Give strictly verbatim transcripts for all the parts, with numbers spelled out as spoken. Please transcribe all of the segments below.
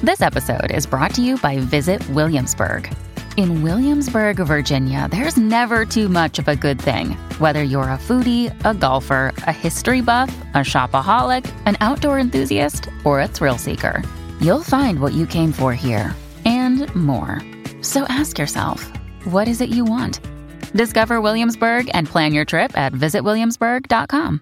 This episode is brought to you by Visit Williamsburg. In Williamsburg, Virginia, there's never too much of a good thing. Whether you're a foodie, a golfer, a history buff, a shopaholic, an outdoor enthusiast, or a thrill seeker, you'll find what you came for here and more. So ask yourself, what is it you want? Discover Williamsburg and plan your trip at visit williamsburg dot com.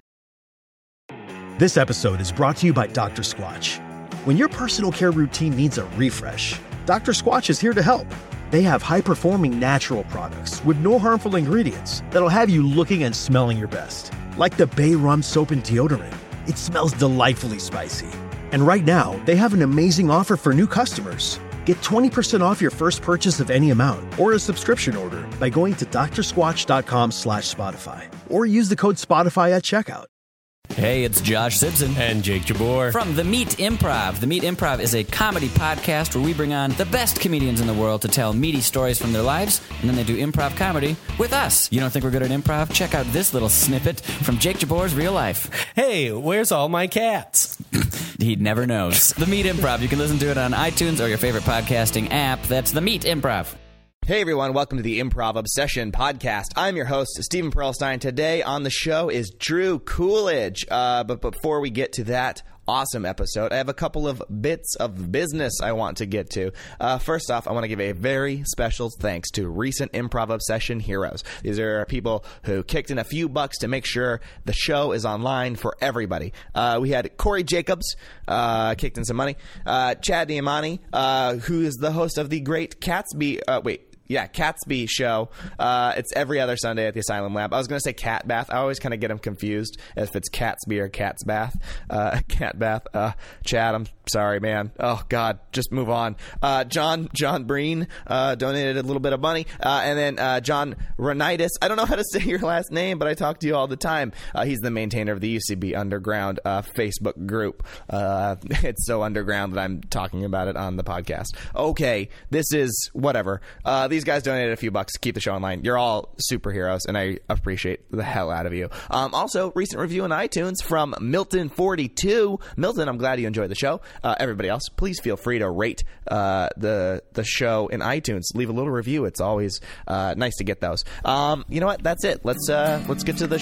This episode is brought to you by Doctor Squatch. When your personal care routine needs a refresh, Doctor Squatch is here to help. They have high-performing natural products with no harmful ingredients that'll have you looking and smelling your best. Like the Bay Rum Soap and Deodorant. It smells delightfully spicy. And right now, they have an amazing offer for new customers. Get twenty percent off your first purchase of any amount or a subscription order by going to drsquatch.com slash Spotify or use the code Spotify at checkout. Hey, it's Josh Simpson. And Jake Jabbour. From The Meat Improv. The Meat Improv is a comedy podcast where we bring on the best comedians in the world to tell meaty stories from their lives, and then they do improv comedy with us. You don't think we're good at improv? Check out this little snippet from Jake Jabbour's real life. Hey, where's all my cats? He never knows. The Meat Improv. You can listen to it on iTunes or your favorite podcasting app. That's The Meat Improv. Hey everyone, welcome to the Improv Obsession podcast. I'm your host, Stephen Pearlstein. Today on the show is Drew Coolidge. Uh, but before we get to that awesome episode, I have a couple of bits of business I want to get to. Uh, first off, I want to give a very special thanks to recent Improv Obsession heroes. These are people who kicked in a few bucks to make sure the show is online for everybody. Uh, we had Corey Jacobs, uh, kicked in some money. Uh, Chad Diamani, uh, who is the host of the great Catsby, uh, wait, Yeah, Catsby show. Uh, it's every other Sunday at the Asylum Lab. I was going to say Cat Bath. I always kind of get them confused if it's Catsby or Cat's Bath. Uh, Cat Bath. Uh, Chad, I'm sorry, man. Oh, God, just move on. Uh, John John Breen uh, donated a little bit of money. Uh, and then uh, John Renitis. I don't know how to say your last name, but I talk to you all the time. Uh, he's the maintainer of the U C B Underground uh, Facebook group. Uh, it's so underground that I'm talking about it on the podcast. Okay, this is whatever. Uh, These guys donated a few bucks to keep the show online. You're all superheroes, and I appreciate the hell out of you. Um, also, recent review on iTunes from Milton forty-two. Milton, I'm glad you enjoyed the show. Uh, everybody else, please feel free to rate uh, the the show in iTunes. Leave a little review. It's always uh, nice to get those. Um, you know what? That's it. Let's uh, let's get to the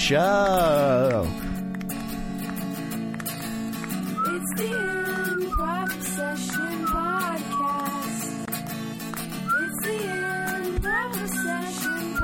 show. It's the Improv Obsession podcast. It's the Improv Obsession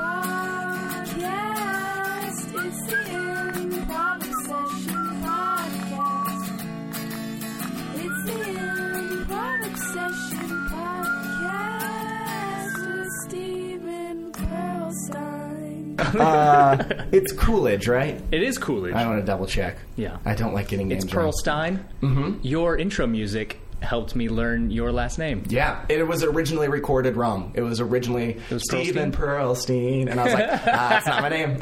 podcast. It's the Improv Obsession podcast. It's the Improv Obsession podcast with Stephen Pearlstein. Uh, it's Coolidge, right? It is Coolidge. I want to double check. Yeah. I don't like getting names It's wrong. Pearlstein. Mm-hmm. Your intro music helped me learn your last name. Yeah, it was originally recorded wrong. It was originally It was Stephen Pearlstein, and I was like, ah, that's not my name.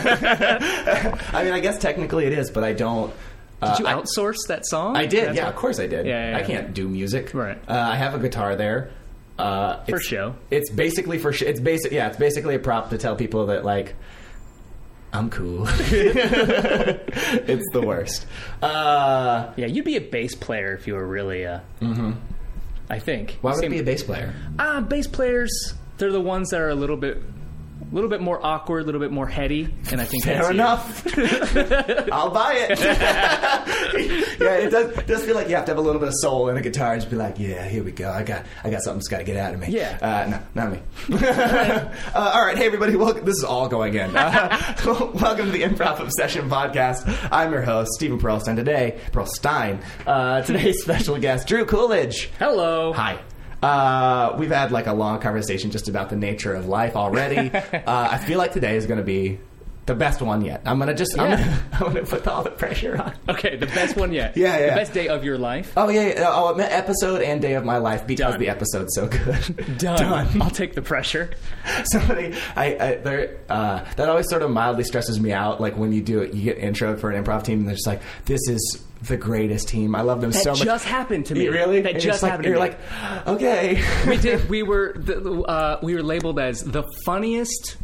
I mean, I guess technically it is, but I don't. Uh, Did you I, outsource that song? I did, That's yeah, what- of course I did. Yeah, yeah, I yeah. can't do music. Right. Uh, I have a guitar there. Uh, For it's, show. It's basically for sh- it's basic. Yeah, it's basically a prop to tell people that like I'm cool. It's the worst. Uh, Yeah, you'd be a bass player if you were really a... mm-hmm. I think. Why would Same- it be a bass player? Ah, bass players, they're the ones that are a little bit... A little bit more awkward, a little bit more heady, and I think Fair that's you. enough. I'll buy it. Yeah, it does, it does feel like you have to have a little bit of soul in a guitar and just be like, yeah, here we go. I got I got something that's got to get out of me. Yeah. Uh, no, not me. uh, all right. Hey, everybody. Welcome. This is all going in. Uh, welcome to the Improv Obsession podcast. I'm your host, Stephen Pearlstein. Today, Pearlstein. Uh, today's special guest, Drew Coolidge. Hello. Hi. Uh, we've had like a long conversation just about the nature of life already. uh, I feel like today is going to be the best one yet. I'm going to just, Yeah. I'm gonna, I'm going to put all the pressure on. Okay, the best one yet. Yeah, yeah. The best day of your life. Oh, yeah, yeah. Oh, episode and day of my life because Done. the episode's so good. Done. Done. I'll take the pressure. Somebody, I, I there, uh, that always sort of mildly stresses me out. Like when you do it, you get intro for an improv team and they're just like, this is the greatest team. I love them That so much. just happened to me. Really? That And just it's like, happened to you're me. like, okay. we did. We were the, uh, we were labeled as the funniest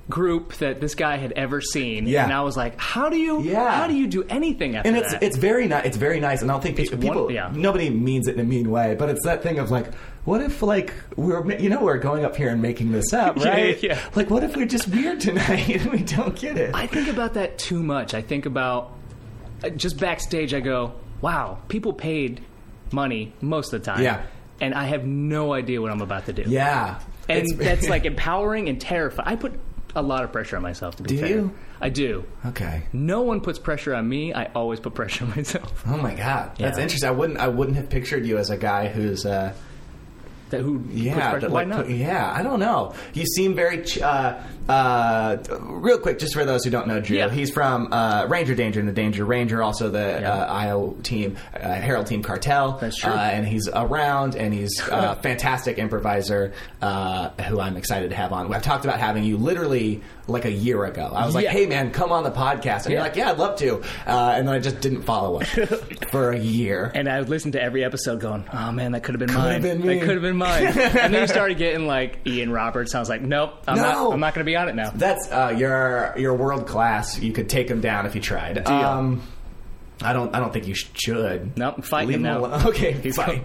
group that this guy had ever seen. Yeah. And I was like, how do you Yeah. how do you do anything after And it's that? it's very nice. It's very nice, and I don't think people, It's one- people yeah. nobody means it in a mean way, but it's that thing of like, what if like we're ma- you know we're going up here and making this up, Yeah, right? yeah. Like, what if we're just weird tonight and we don't get it? I think about that too much. I think about uh, just backstage. I go, wow, people paid money most of the time. Yeah. And I have no idea what I'm about to do. yeah, And It's- that's like empowering and terrifying. I put a lot of pressure on myself to be Do fair. you? I do. okay. No one puts pressure on me. I always put pressure on myself. Oh my god, that's Yeah. interesting. I wouldn't I wouldn't have pictured you as a guy who's. Uh, That who puts Yeah, pressure? that, Why like, not? put- yeah, I don't know. You seem very. Ch- uh, uh, real quick, just for those who don't know Drew, Yeah. he's from uh, Ranger Danger and the Danger Ranger, also the Yeah. uh, I O team, uh, Herald Team Cartel. That's true. Uh, and he's around, and he's a fantastic improviser uh, who I'm excited to have on. I've talked about having you literally like a year ago. I was like, Yeah. hey man, come on the podcast. And you're Yeah. like, yeah, I'd love to. Uh, and then I just didn't follow up for a year. And I would listen to every episode going, oh man, that could have been Could have mine. been me. That could have been mine. And then you started getting like Ian Roberts. I was like, nope, I'm No. not I'm not going to be on it now. That's uh, you're you're world class. You could take him down if you tried. Deal. Um, I don't. I don't think you should. Nope, I'm fighting Leave him now. alone. Okay, He's fine.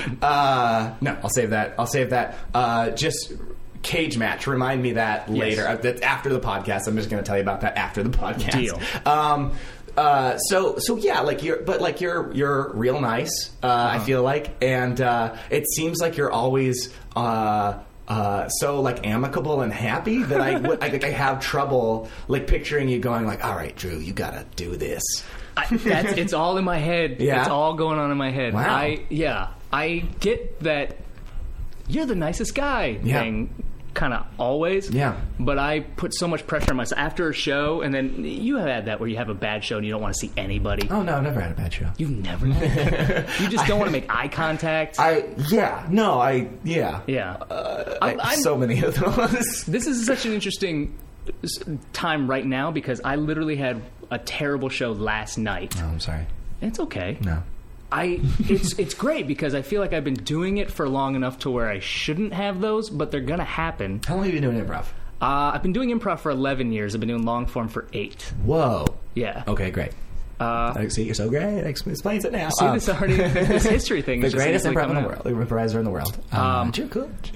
uh, no, I'll save that. I'll save that. Uh, just cage match. Remind me that later. Uh, that's after the podcast. I'm just going to tell you about that after the podcast. Deal. Um, uh, so so yeah, like you're, but like you're you're real nice. Uh, I feel like, and uh, it seems like you're always. Uh, uh, so like amicable and happy that I, would- I like I have trouble like picturing you going like, all right, Drew, you gotta do this. I, that's, it's all in my head. Yeah? It's all going on in my head. Wow. I yeah. I get that you're the nicest guy Yeah. thing kind of always. Yeah. But I put so much pressure on myself after a show, and then you have had that where you have a bad show and you don't want to see anybody. Oh no, I've never had a bad show. You've never had You just don't want to make eye contact. I yeah no I yeah yeah. uh, I'm- I, I'm- so many of those. This is such an interesting s- time right now because I literally had a terrible show last night. Oh, I'm sorry. It's okay. No. I it's it's great because I feel like I've been doing it for long enough to where I shouldn't have those, but they're gonna happen. How long have you been doing improv? Uh, I've been doing improv for eleven years. I've been doing long form for eight. Whoa. Yeah. Okay, great. Uh, I see, you're so great. It explains it now. see, Um, this already this history thing. the is just greatest easily improv in the coming world, out. improviser in the world. Um, Um, Drew Coolidge.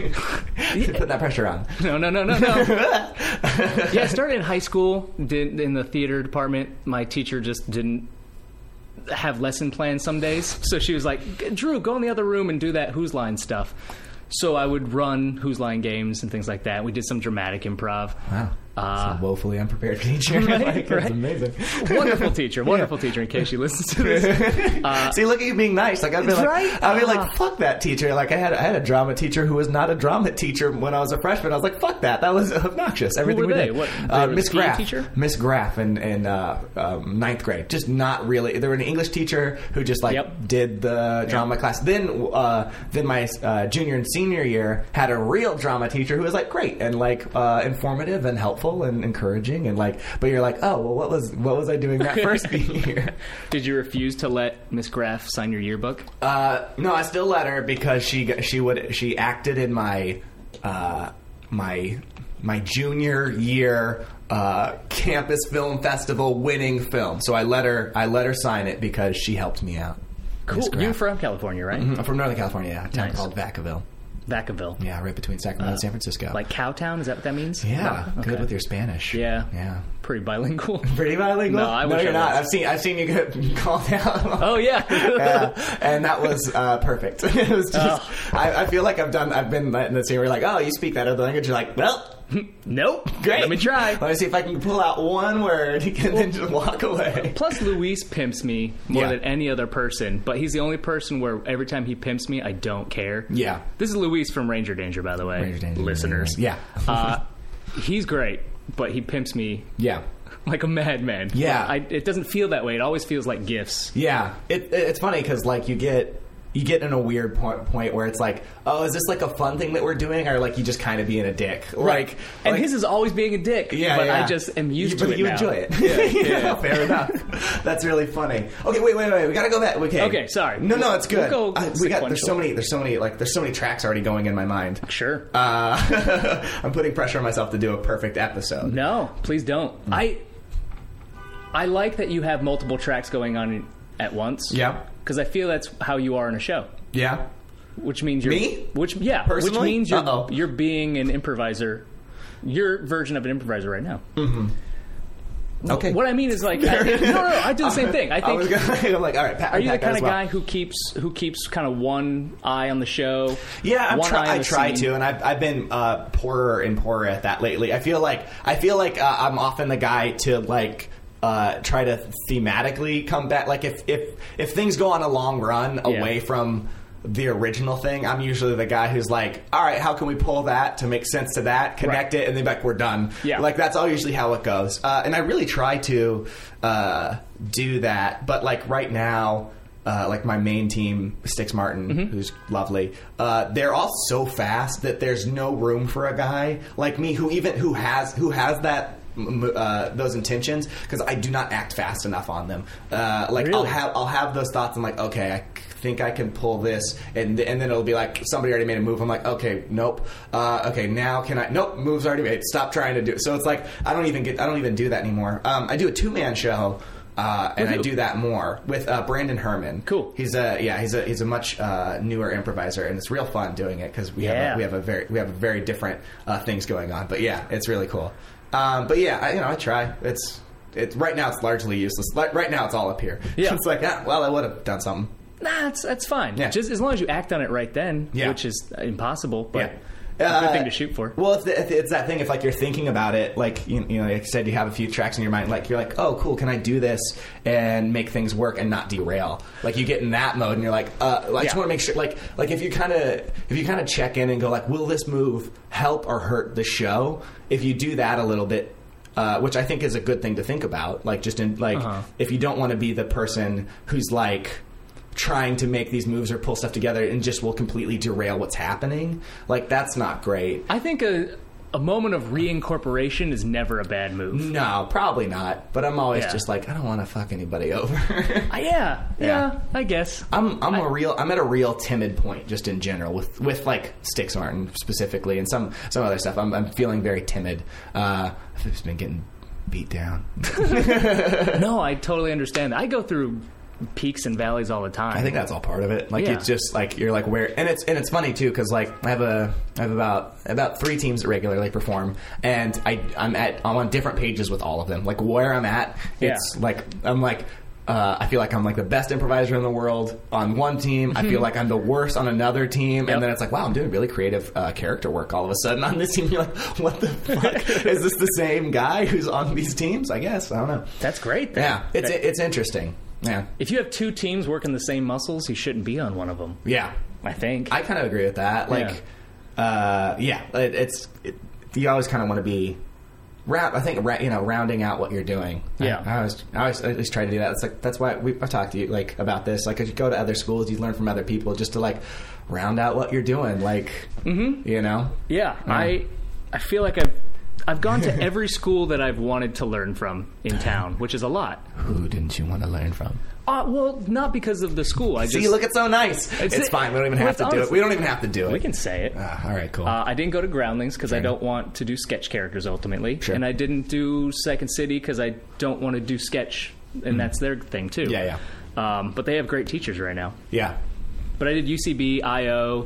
Put that pressure on. No, no, no, no, no. Yeah, I started in high school. Did in the theater department. My teacher just didn't have lesson plans some days, so she was like, "Drew, go in the other room and do that Who's Line stuff." So I would run Who's Line games and things like that. We did some dramatic improv. Wow. Uh, It's a woefully unprepared teacher. Right, like, that's right. amazing. Wonderful teacher, wonderful teacher. In case she listens to this, See, look at you being nice. Like I'd be like, Right? I'd be Uh. like, fuck that teacher. Like I had, I had a drama teacher who was not a drama teacher when I was a freshman. I was like, fuck that. That was obnoxious. Everything were we they? did. What, they Uh, were Miss the P E Graff, teacher? Miss Graff, in in uh, um, ninth grade. Just not really. They were an English teacher who just like Yep. did the drama class. Then, uh, then my uh, junior and senior year had a real drama teacher who was like great and like uh, informative and helpful and encouraging and like. But you're like, oh well, what was what was I doing that first year? did you refuse to let Miss Graff sign your yearbook? Uh, no, I still let her because she she would she acted in my uh, my my junior year uh, campus film festival winning film. So I let her I let her sign it because she helped me out. Miss Cool. Graff. You're from California, right? I'm from Northern California, yeah, a town Nice. called Vacaville. Vacaville. Yeah, right between Sacramento and San Francisco. Like Cowtown? Is that what that means? yeah, No? good Okay. with your Spanish. Yeah. yeah. Pretty bilingual. Pretty bilingual? No, I no, wish you're I not. was. I've seen I've seen you get called out. Oh, yeah. Yeah, and that was uh, perfect. It was just. Oh. I, I feel like I've done. I've been in the scene where you're like, oh, you speak that other language. You're like, well, Nope. great. Let me try. Let me see if I can pull out one word and then just walk away. Plus, Luis pimps me more Yeah. than any other person, but he's the only person where every time he pimps me, I don't care. Yeah. This is Luis from Ranger Danger, by the way. Ranger Danger, Listeners. yeah. uh, he's great, but he pimps me Yeah. like a madman. Yeah. I, it doesn't feel that way. It always feels like gifts. Yeah, it, it's funny because like you get you get in a weird point, point where it's like, oh, is this like a fun thing that we're doing, or like you just kind of being a dick? Right. Like, and like, his is always being a dick. Yeah, but yeah. I just am used you, to but it you now. enjoy it. Yeah, yeah, yeah. Fair enough. That's really funny. Okay, wait, wait, wait. We gotta go back. Okay. Okay, sorry. No, no, it's good. We'll go uh, we got. There's sequential. so many. There's so many. Like, there's so many tracks already going in my mind. Sure. Uh, I'm putting pressure on myself to do a perfect episode. No, please don't. Mm. I I like that you have multiple tracks going on at once. Yeah. Because I feel that's how you are in a show. Yeah. Which means you're Me? Which yeah. Personally? Which means you're Uh-oh. you're being an improviser. Your version of an improviser right now. Mm-hmm. Okay. What I mean is like I, no, no, no, I do the same thing. I I think. was gonna, I'm like, all right. Pat, Are you the Pat kind as of well. guy who keeps who keeps kind of one eye on the show? Yeah, I'm one try, eye on I the try scene? to, and I've, I've been uh, poorer and poorer at that lately. I feel like I feel like uh, I'm often the guy to like uh, try to thematically come back. Like if if if things go on a long run Yeah. away from the original thing, I'm usually the guy who's like, all right, how can we pull that to make sense to that, connect it, and then like we're done. Yeah. Like that's all usually how it goes. Uh, and I really try to uh, do that, but like right now. Uh, like my main team, Styx Martin, Mm-hmm. who's lovely. Uh, they're all so fast that there's no room for a guy like me who even who has who has that m- uh, those intentions, because I do not act fast enough on them. Uh, like I'll Really? have I'll have those thoughts. I'm like, okay, I think I can pull this, and and then it'll be like somebody already made a move. I'm like, okay, nope. Uh, okay, now can I? Nope, move's already made. Stop trying to do it. So it's like I don't even get I don't even do that anymore. Um, I do a two man show. Uh, and I do that more with uh, Brandon Herman. Cool. He's a yeah. He's a he's a much uh, newer improviser, and it's real fun doing it because we have Yeah. a, we have a very we have a very different uh, things going on. But yeah, it's really cool. Um, but yeah, I, you know, I try. It's it's right now it's largely useless. Like, right now it's all up here. Yeah. It's like ah, well, I would have done something. Nah, that's that's fine. Yeah. Just as long as you act on it right then, Yeah. which is impossible, but Yeah. a good Uh, thing to shoot for. Well, it's, the, it's that thing. If like you're thinking about it, like you, you know, like you said, you have a few tracks in your mind. Like you're like, oh, cool. Can I do this and make things work and not derail? Like you get in that mode, and you're like, uh, I just Yeah. want to make sure. Like, like if you kind of if you kind of check in and go like, will this move help or hurt the show? If you do that a little bit. Uh, which I think is a good thing to think about. Like just in like Uh-huh. if you don't want to be the person who's like trying to make these moves or pull stuff together and just will completely derail what's happening. Like that's not great. I think a a moment of reincorporation is never a bad move. No, probably not. But I'm always Yeah. just like, I don't want to fuck anybody over. Uh, yeah, yeah, Yeah. I guess. I'm I'm I- a real I'm at a real timid point just in general with with like Styx Martin specifically and some some other stuff. I'm I'm feeling very timid. Uh, I've just been getting beat down. No, I totally understand. I go through peaks and valleys all the time. I think that's all part of it. Like Yeah. it's just like you're like where, and it's and it's funny too because like I have a I have about about three teams that regularly perform, and I I'm at I'm on different pages with all of them. Like where I'm at, it's Yeah. like I'm like. Uh, I feel like I'm like the best improviser in the world on one team. I feel like I'm the worst on another team, Yep. and then it's like, wow, I'm doing really creative uh, character work all of a sudden on this team. You're like, what the fuck? Is this the same guy who's on these teams? I guess I don't know. That's great. then. Yeah, it's That- it's interesting. Yeah, if you have two teams working the same muscles, you shouldn't be on one of them. yeah. I think. I kind of agree with that. Like, uh, yeah, it, it's it, you always kind of want to be. Round, I think ra- you know, rounding out what you're doing. Yeah. I, I always, I always, I always try to do that. It's like that's why we, I've talked to you like about this. Like, as you go to other schools, you learn from other people just to like round out what you're doing. Like, mm-hmm. you know, Yeah, I I feel like I've I've gone to every school that I've wanted to learn from in town, which is a lot. who didn't you want to learn from? Uh, well, not because of the school. I See, just look, it's so nice. It's, It's- fine. We don't even well, have to it's do it. honestly- We don't even have to do it. we can say it. Ah, all right, cool. Uh, I didn't go to Groundlings because I Fair don't want to do sketch characters ultimately, Sure. and I didn't do Second City because I don't want to do sketch, and that's their thing too. Yeah, yeah. Um, but they have great teachers right now. yeah, But I did U C B, I O,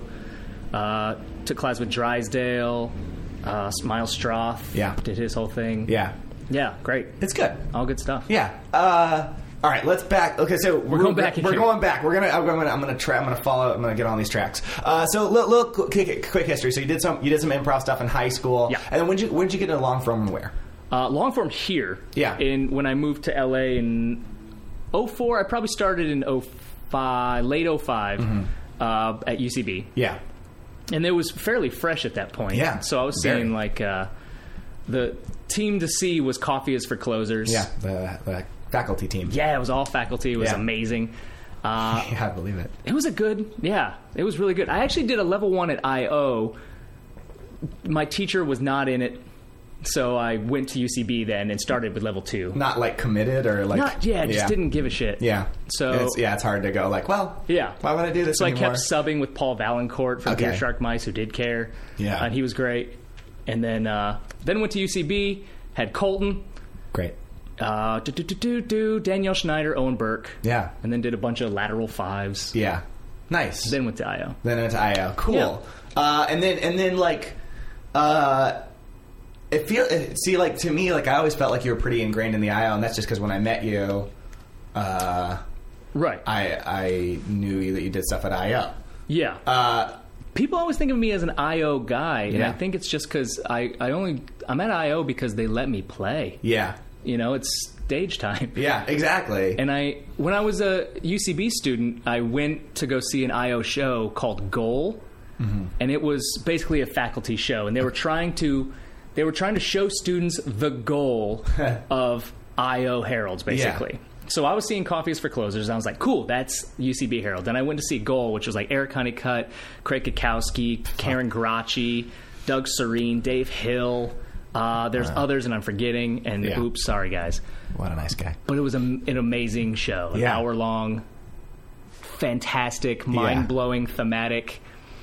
uh, took class with Drysdale, uh, Miles Stroth. Yeah. Did his whole thing. yeah. Yeah, great. It's good. All good stuff. Yeah. Uh, all right. Let's back. Okay, so we're, going back in We're here. going back. We're gonna. I'm gonna. I'm gonna try. I'm gonna follow. I'm gonna get on these tracks. Uh, so, little, little quick, quick history. So, you did some. You did some improv stuff in high school. Yeah. And then when did you when did you get into long form and where? Uh, long form here. Yeah. In when I moved to L A in oh four, I probably started in oh five, late oh five, Mm-hmm. uh, at U C B. Yeah. And it was fairly fresh at that point. Yeah, So I was very. seeing like uh, the team to see was Coffee is for Closers. Yeah. The, the faculty team. Yeah, it was all faculty. It was Yeah. amazing. Uh, yeah, I believe it. It was a good, yeah, it was really good. I actually did a level one at I O. My teacher was not in it, so I went to U C B then and started with level two. Not like committed or like Not, yeah, just yeah. didn't give a shit. Yeah. So And it's, yeah, it's hard to go like, well, yeah. why would I do this So anymore? I kept subbing with Paul Valancourt from Okay. Beer Shark Mice, who did care. Yeah. And he was great. And then uh, then went to U C B, had Colton, Great. uh, do, do, do, do, do, Danielle Schneider, Owen Burke. Yeah. And then did a bunch of lateral fives. Yeah. Nice. Then went to I O. Then into I O. Cool. Yeah. Uh, and then and then like, uh, it feel it, see like to me like I always felt like you were pretty ingrained in the I O, and that's just because when I met you, uh, Right. I I knew you that you did stuff at I O. Yeah. Uh, People always think of me as an I O guy, and Yeah. I think it's just because I, I only I'm at I O because they let me play. yeah. You know, it's stage time. Yeah. Exactly. And I, when I was a U C B student, I went to go see an I O show called Goal, Mm-hmm. and it was basically a faculty show, and they were trying to, they were trying to show students the goal of I O Heralds, basically. So I was seeing Coffees for Closers, and I was like, cool, that's U C B Herald. Then I went to see Goal, which was like Eric Honeycutt, Craig Kukowski, Karen Gracci, Doug Serene, Dave Hill. Uh, there's others, and I'm forgetting. And Yeah. oops, sorry, guys. What a nice guy. But it was a, an amazing show. An Yeah. hour long, fantastic, mind blowing, thematic.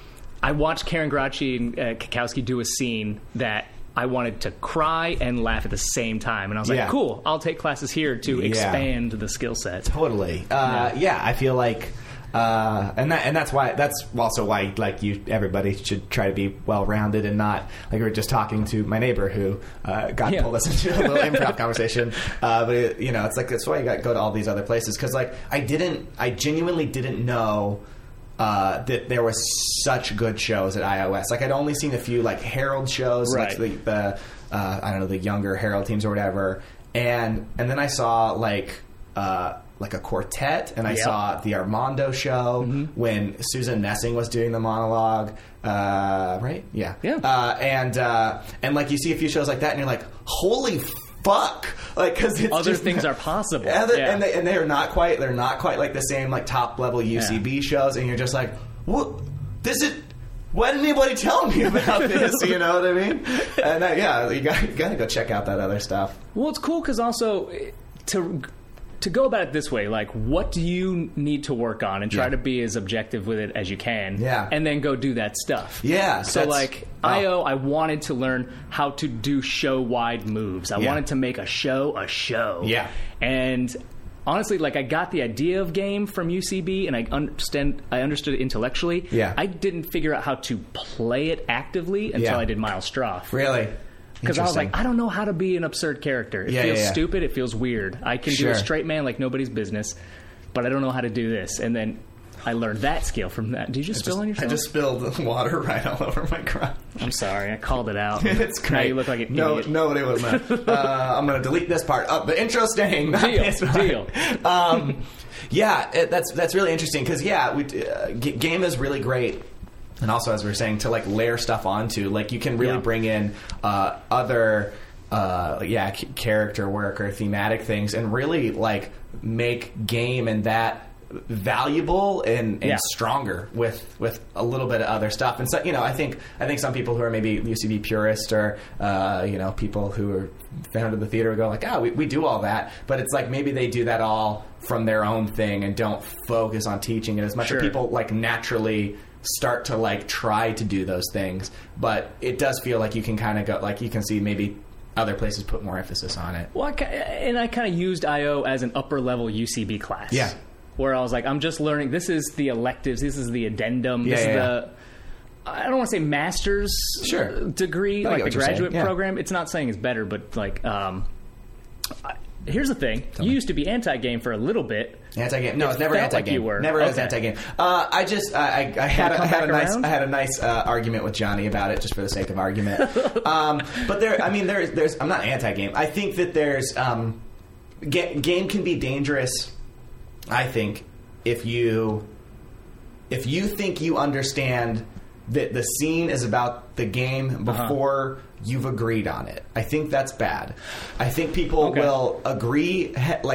I watched Karen Gracci and uh, Kukowski do a scene that I wanted to cry and laugh at the same time. And I was like, Yeah. cool, I'll take classes here to Yeah. expand the skill set. Totally. Uh, yeah. Yeah. I feel like, uh, and that and that's why that's also why like you everybody should try to be well rounded and not like we were just talking to my neighbor who uh, got Yeah. pulled us into a little improv conversation. Uh, but it, you know, it's like that's why you got to go to all these other places because like I didn't, I genuinely didn't know. Uh, that there was such good shows at I O S. Like I'd only seen a few like Herald shows, like Right. the, the uh, I don't know the younger Herald teams or whatever, and and then I saw like uh, like a quartet, and I Yep. saw the Armando show when Susan Messing was doing the monologue, uh, right? Yeah, Yeah. Uh, and uh, and like you see a few shows like that, and you're like, holy fuck! Like because it's Other just things not- are possible. Other- Yeah. and they and they're not quite they're not quite like the same like top level U C B shows, and you're just like, what? This is. Why didn't anybody tell me about this? You know what I mean? And uh, yeah, you got you got to go check out that other stuff. Well, it's cool because also eh, to to go about it this way, like what do you need to work on and try Yeah. to be as objective with it as you can, Yeah. and then go do that stuff. Yeah, So that's- like oh. I O, I wanted to learn how to do show wide moves. I Yeah. wanted to make a show a show. Yeah. And honestly, like I got the idea of game from U C B, and I understand I understood it intellectually. Yeah. I didn't figure out how to play it actively until Yeah. I did Miles Stroff. Really? Because I was like, Interesting. I don't know how to be an absurd character. It Yeah, feels yeah, yeah. stupid. It feels weird. I can do Sure. a straight man like nobody's business, but I don't know how to do this. And then I learned that skill from that. Did you just spill on I yourself? just spilled water right all over my crotch. I'm sorry. I called it out. It's great. Now you look like an no, idiot. nobody was not. uh, I'm going to delete this part. Oh, the intro staying. not Deal, this part. deal. Um, yeah, it, that's that's really interesting because yeah, we, uh, g- game is really great. And also, as we were saying, to like layer stuff onto, like you can really Yeah. bring in uh, other, uh, yeah, c- character work or thematic things, and really like make game and that valuable and, and Yeah. stronger with with a little bit of other stuff. And so, you know, I think I think some people who are maybe U C B purists or uh, you know people who are fan of the theater go like, oh, we, we do all that, but it's like maybe they do that all from their own thing and don't focus on teaching it as much. Sure. Or people like naturally start to like try to do those things, but it does feel like you can kind of go like you can see maybe other places put more emphasis on it. Well, I, ki- and I kind of used I O as an upper level U C B class. Yeah. Where I was like, I'm just learning. This is the electives. This is the addendum. Yeah, this yeah, is yeah. the. I don't want to say master's Sure. degree, I get like the what you're saying, graduate yeah. program. It's not saying it's better, but like, um, I, here's the thing. You used to be anti-game for a little bit. Anti-game? No, It it's never felt anti-game. like you were. Never as Okay. anti-game. Uh, I just I, I, I had, a, I come had a back nice around? I had a nice uh, argument with Johnny about it just for the sake of argument. um, but there, I mean, there's there's I'm not anti-game. I think that there's um, ga- game can be dangerous. I think if you if you think you understand that the scene is about the game before you've agreed on it, I think that's bad. I think people Okay. will agree he- like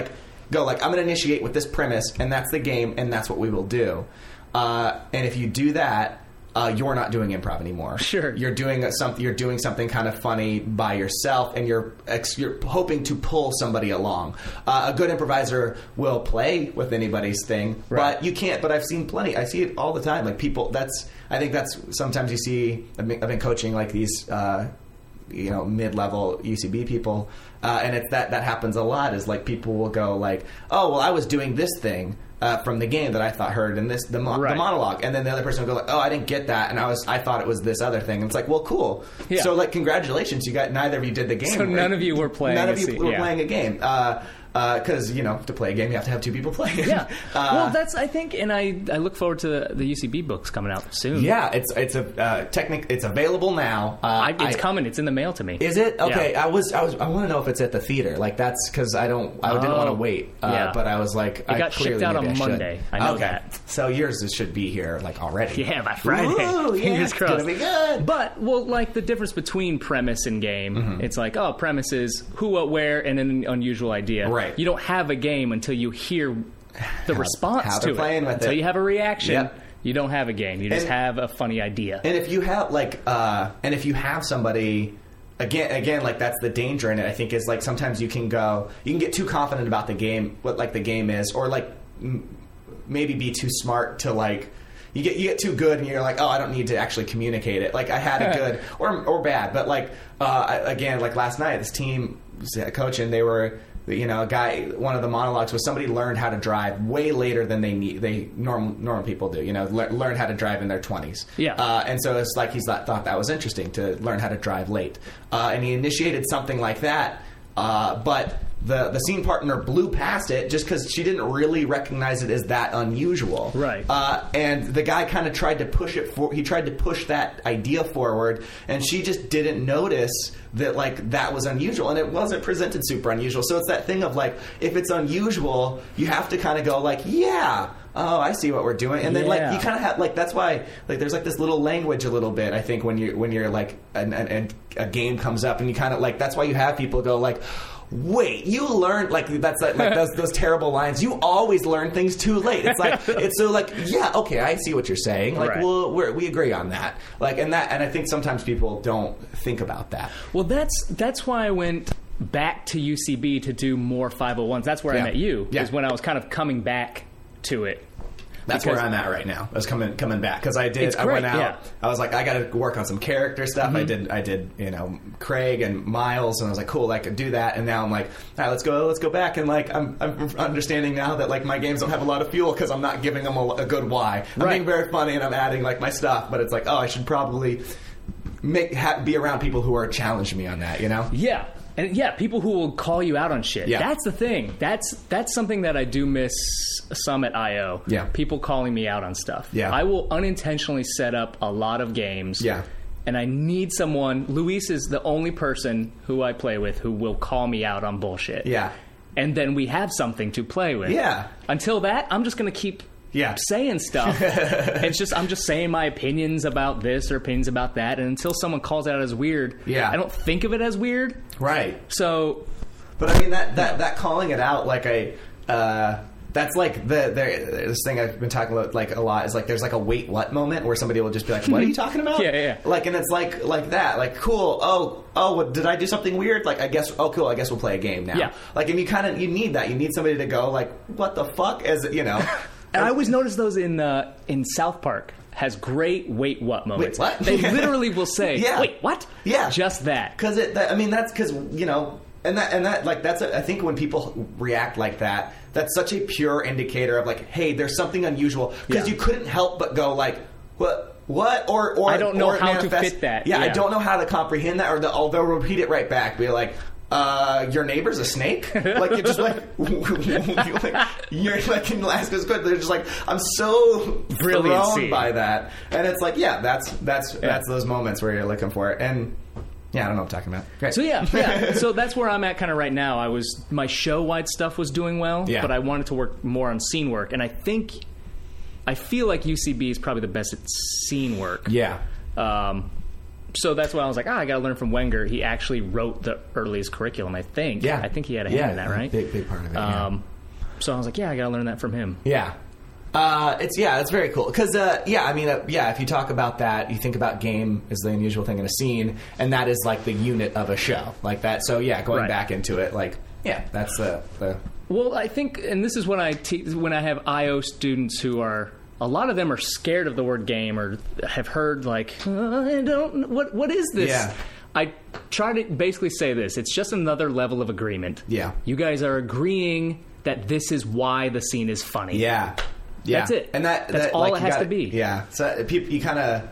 go like, I'm going to initiate with this premise, and that's the game, and that's what we will do. Uh, and if you do that, uh, you're not doing improv anymore. Sure. You're doing a, something. You're doing something kind of funny by yourself, and you're ex- you're hoping to pull somebody along. Uh, a good improviser will play with anybody's thing, Right. but you can't. But I've seen plenty. I see it all the time. Like people. That's. I think that's sometimes you see. I've been, I've been coaching like these. Uh, you know, mid-level U C B people, uh, and it's that that happens a lot. Is like people will go like, oh well, I was doing this thing. Uh, from the game that I thought heard in this the, mo- Right. the monologue, and then the other person will go like, "Oh, I didn't get that," and I was I thought it was this other thing. And it's like, well, cool. Yeah. So like, congratulations, you got neither of you did the game. So none of you were playing None a of you scene, were yeah. playing a game. Uh, because you know, to play a game, you have to have two people playing. Yeah. uh, well, that's I think, and I I look forward to the, the U C B books coming out soon. yeah, it's it's a uh, technic. It's available now. Uh, I, it's I- coming. It's in the mail to me. Is it okay? Yeah. I was I was I want to know if it's at the theater. Like that's because I don't I didn't Oh, want to wait. Uh, yeah. But I was like, I got clearly shipped out maybe on I should. Monday. I know okay. that. So yours should be here like already. Yeah, by Friday. Ooh, yeah, Fingers it's crossed. gonna be good. But well, like the difference between premise and game, Mm-hmm. it's like oh, premise is who, what, where, and an unusual idea. Right. You don't have a game until you hear the response how to they're playing it. with Until it. you have a reaction, Yep. you don't have a game. You just And- have a funny idea. And if you have like, uh, and if you have somebody, again, again, like that's the danger in it. I think is like sometimes you can go, you can get too confident about the game, what like the game is, or like m- maybe be too smart to like. You get you get too good, and you're like, oh, I don't need to actually communicate it. Like I had a good or or bad, but like uh, I, again, like last night, this team was coaching, they were. You know, a guy. One of the monologues was somebody learned how to drive way later than they need. They normal normal people do. You know, le- learn how to drive in their twenties. Yeah. Uh, and so it's like he's thought, thought that was interesting to learn how to drive late, uh, and he initiated something like that. Uh, but the the scene partner blew past it just because she didn't really recognize it as that unusual. Right. Uh, and the guy kind of tried to push it for. He tried to push that idea forward, and she just didn't notice that like that was unusual, and it wasn't presented super unusual. So it's that thing of like, if it's unusual, you have to kind of go like, yeah. Oh, I see what we're doing, and then like Yeah. you kind of have like that's why like there's like this little language a little bit. I think when you when you're like and and a game comes up and you kind of like that's why you have people go like, wait, you learned like that's like, like those those terrible lines. You always learn things too late. It's like it's so like yeah, okay, I see what you're saying. Like Right. well, we're, we agree on that. Like and that and I think sometimes people don't think about that. Well, that's that's why I went back to U C B to do more five oh ones. That's where Yeah. I met you. Yeah. Is when I was kind of coming back to it. That's Because- where I'm at right now. I was coming coming back because I did. It's I great, went out. yeah. I was like, I got to work on some character stuff. I did. I did. You know, Craig and Miles, and I was like, cool, I could do that. And now I'm like, all right, let's go. Let's go back. And like, I'm, I'm understanding now that like my games don't have a lot of fuel because I'm not giving them a, a good why. I'm Right. being very funny and I'm adding like my stuff, but it's like, oh, I should probably make ha- be around people who are challenging me on that. You know. Yeah. And yeah, people who will call you out on shit. Yeah. That's the thing. That's that's something that I do miss some at I O. Yeah. People calling me out on stuff. Yeah. I will unintentionally set up a lot of games. Yeah. And I need someone. Luis is the only person who I play with who will call me out on bullshit. Yeah. And then we have something to play with. Yeah. Until that, I'm just going to keep Yeah. saying stuff. It's just I'm just saying my opinions about this or opinions about that, and until someone calls it out as weird, Yeah. I don't think of it as weird. Right. So But I mean that that, that calling it out like a uh, that's like the, the this thing I've been talking about like a lot is like there's like a wait what moment where somebody will just be like, what are you talking about? Yeah, yeah, yeah. Like and it's like like that like cool oh oh what, did I do something weird? Like I guess oh cool I guess we'll play a game now. Yeah. Like and you kind of you need that you need somebody to go like what the fuck as you know. And I always notice those in uh, in South Park. Has great wait what moments. Wait, what? They literally will say, Yeah. wait, what? Yeah. Just that. Because it, that, I mean, that's because you know, and that, and that, like, that's. A, I think when people react like that, that's such a pure indicator of like, hey, there's something unusual. Because Yeah. you couldn't help but go like, what, what, or, or I don't know or it how to manifests- fit that. Yeah, I Yeah. don't know how to comprehend that, or the, they'll repeat it right back, be like. Uh, your neighbor's a snake? Like you're just like, like you're like in Alaska's good. They're just like I'm so Brilliancy. thrown by that, and it's like yeah, that's that's that's those moments where you're looking for it, and yeah, I don't know what I'm talking about. Great. So yeah, yeah. So that's where I'm at kind of right now. I was my show wide stuff was doing well, Yeah. but I wanted to work more on scene work, and I think I feel like U C B is probably the best at scene work. yeah. Um, so that's why I was like, ah, I got to learn from Wenger. He actually wrote the earliest curriculum, I think. Yeah. I think he had a hand yeah, in that, right? Big, big part of it. Yeah. Um, So I was like, yeah, I got to learn that from him. Yeah. Uh, it's yeah, it's very cool because uh, yeah, I mean uh, yeah, if you talk about that, you think about game as the unusual thing in a scene, and that is like the unit of a show like that. So yeah, going Right. back into it, like yeah, that's the. the Well, I think, and this is when I te- when I have I O students who are, a lot of them are scared of the word game or have heard like, "Uh, I don't, what what is this? Yeah. I try to basically say this. It's just another level of agreement. Yeah. You guys are agreeing that this is why the scene is funny. Yeah, yeah, That's it. and that That's that, all like, it you has gotta- to be. Yeah, so people, you kind of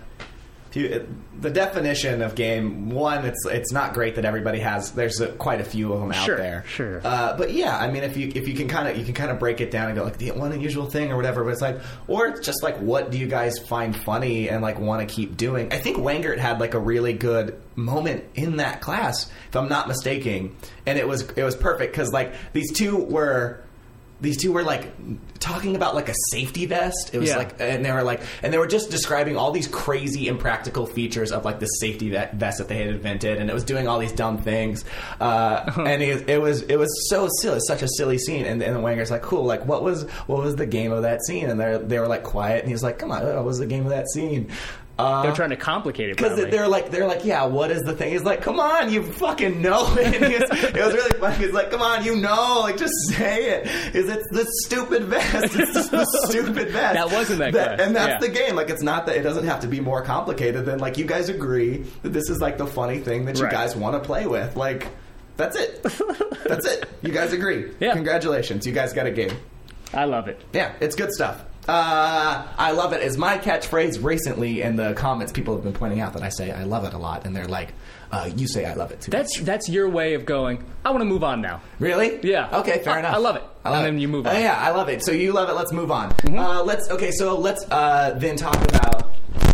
the definition of game. One, it's it's not great that everybody has. There's a, quite a few of them out Sure, there. sure. Uh, but yeah, I mean, if you if you can kind of you can kind of break it down and go like the one unusual thing or whatever. But it's like, or it's just like, what do you guys find funny and like want to keep doing? I think Wangert had like a really good moment in that class, if I'm not mistaken, and it was it was perfect because like these two were. These two were like talking about like a safety vest. It was Yeah. like, and they were like, and they were just describing all these crazy impractical features of like the safety ve- vest that they had invented, and it was doing all these dumb things. Uh, and it, it was it was so silly, such a silly scene. And, and Wanger's like, cool, like what was what was the game of that scene? And they they were like quiet, and he's like, come on, what was the game of that scene? Uh, They're trying to complicate it because probably. they're like, they're like, yeah, what is the thing? He's like, come on, you fucking know it. And he was, it was really funny. He's like, come on, you know, like just say it. Is it's the stupid vest? It's just the stupid vest. That was in that class. And that's Yeah. the game. Like, it's not that it doesn't have to be more complicated than like you guys agree that this is like the funny thing that you Right. guys want to play with. Like, that's it. That's it. You guys agree. Yeah. Congratulations, you guys got a game. I love it. Yeah, it's good stuff. Uh, I love it. Is my catchphrase recently in the comments. People have been pointing out that I say I love it a lot, and they're like, uh, "You say I love it too." That's that's your way of going, I want to move on now. Really? Yeah. Okay, fair I- enough. I love it. I love And it. then you move Uh, on. Mm-hmm. yeah, I love it. So you love it. Let's move on. Uh, let's. Okay, so let's uh, then talk about.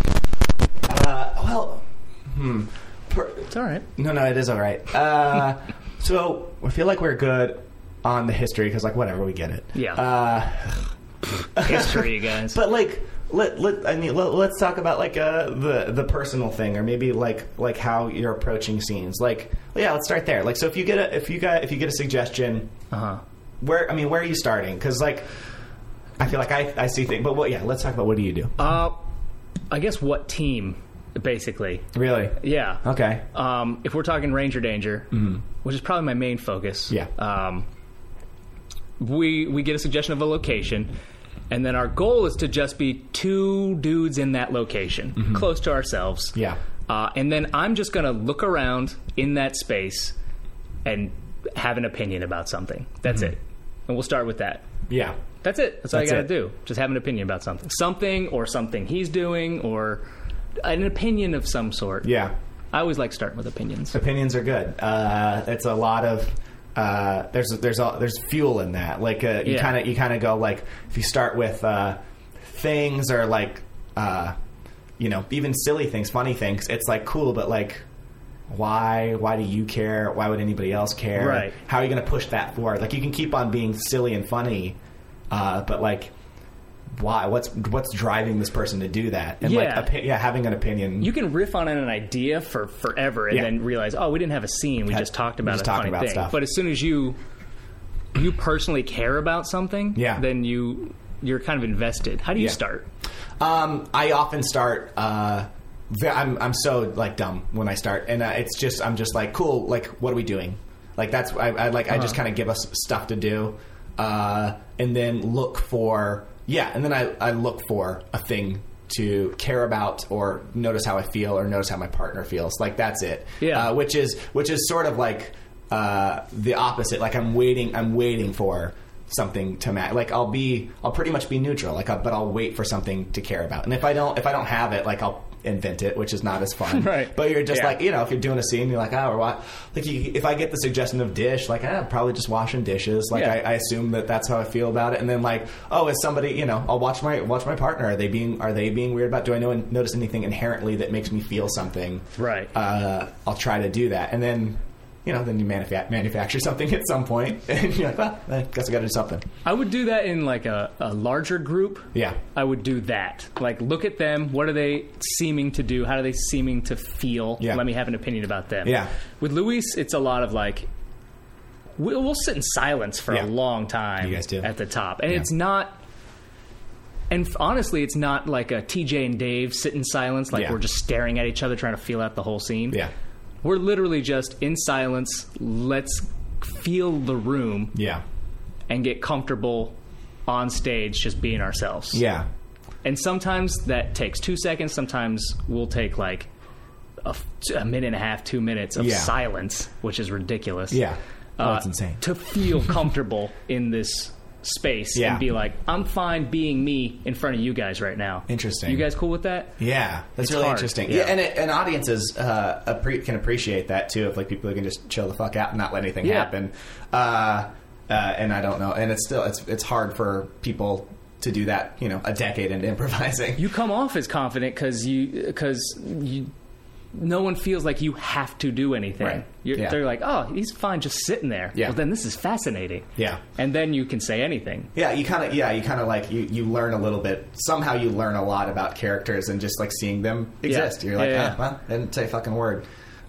Uh, well, hmm. Per, It's all right. no, no, it is all right. Uh, so I feel like we're good on the history because, like, whatever, we get it. Yeah. Uh, History, you guys. But like, let let I mean, let, let's talk about like uh, the the personal thing, or maybe like like how you're approaching scenes. Like, well, yeah, let's start there. Like, so if you get a if you got if you get a suggestion, Uh-huh. where I mean, where are you starting? Because like, I feel like I I see things, but well, yeah, let's talk about what do you do? Uh, I guess what team, basically. Really? Yeah. Okay. Um, if we're talking Ranger Danger, which is probably my main focus. Yeah. Um, we we get a suggestion of a location, and then our goal is to just be two dudes in that location, close to ourselves. Yeah. Uh, and then I'm just going to look around in that space and have an opinion about something. That's it. And we'll start with that. Yeah. That's it. That's all That's you got to it. do. Just have an opinion about something. Something or something he's doing or an opinion of some sort. Yeah. I always like starting with opinions. Opinions are good. Uh, it's a lot of uh, there's there's a, there's fuel in that. Like uh, you Yeah. kind of you kind of go like if you start with uh, things or like uh, you know even silly things, funny things. It's like cool, but like why why do you care? Why would anybody else care? Right. How are you going to push that forward? Like you can keep on being silly and funny, uh, but like. Why? What's what's driving this person to do that? And Yeah. like, opi- yeah, having an opinion. You can riff on an idea for forever and Yeah. then realize, oh, we didn't have a scene. We Had- just talked we about just a talked funny about thing. stuff. But as soon as you you personally care about something, Yeah. then you you're kind of invested. How do you Yeah. start? Um, I often start. Uh, ve- I'm I'm so like dumb when I start, and uh, it's just I'm just like cool. Like, what are we doing? Like that's I, I like I just kind of give us stuff to do, uh, and then look for yeah, and then I I look for a thing to care about or notice how I feel or notice how my partner feels. Like that's it. Yeah. Uh, which is which is sort of like uh, the opposite. Like I'm waiting. I'm waiting for something to match. Like I'll be, I'll pretty much be neutral. Like, I, but I'll wait for something to care about. And if I don't, if I don't have it, like I'll invent it, which is not as fun. Right. But you're just Yeah. like, you know, if you're doing a scene, you're like, oh, or what? Like, you, if I get the suggestion of dish, like, eh, probably just washing dishes. Like, Yeah. I, I assume that that's how I feel about it. And then like, oh, is somebody, you know, I'll watch my watch my partner. Are they being are they being weird about? Do I know notice anything inherently that makes me feel something? Right. Uh, I'll try to do that, and then. You know, then you manufa- manufacture something at some point, and you're like, well, I guess I got to do something. I would do that in like a, a larger group. Yeah. I would do that. Like, look at them. What are they seeming to do? How are they seeming to feel? Yeah. Let me have an opinion about them. Yeah. With Luis, it's a lot of like, we'll, we'll sit in silence for Yeah. a long time. You guys do. At the top, and Yeah. it's not. And f- honestly, it's not like a T J and Dave sit in silence, like Yeah. we're just staring at each other trying to feel out the whole scene. Yeah. We're literally just in silence. Let's feel the room Yeah. and get comfortable on stage just being ourselves. Yeah. And sometimes that takes two seconds. Sometimes we'll take like a, f- a minute and a half, two minutes of Yeah. silence, which is ridiculous. Yeah. Oh, Uh, that's insane. To feel comfortable in this space Yeah. and be like, I'm fine being me in front of you guys right now. Interesting. You guys cool with that? Yeah, that's It's really hard. interesting. Yeah. Yeah, and it, and audiences uh, appre- can appreciate that too. If like people who can just chill the fuck out and not let anything Yeah. happen. Uh, uh, and I don't know, and it's still it's it's hard for people to do that. You know, a decade into improvising. You come off as confident because you because you. No one feels like you have to do anything. Right. You're, Yeah. They're like, oh, he's fine just sitting there. Yeah. Well, then this is fascinating. Yeah. And then you can say anything. Yeah, you kind of yeah, you kind of like you, you learn a little bit. Somehow you learn a lot about characters and just like seeing them exist. Yeah. You're like, Yeah, yeah. ah, well, I didn't say a fucking word.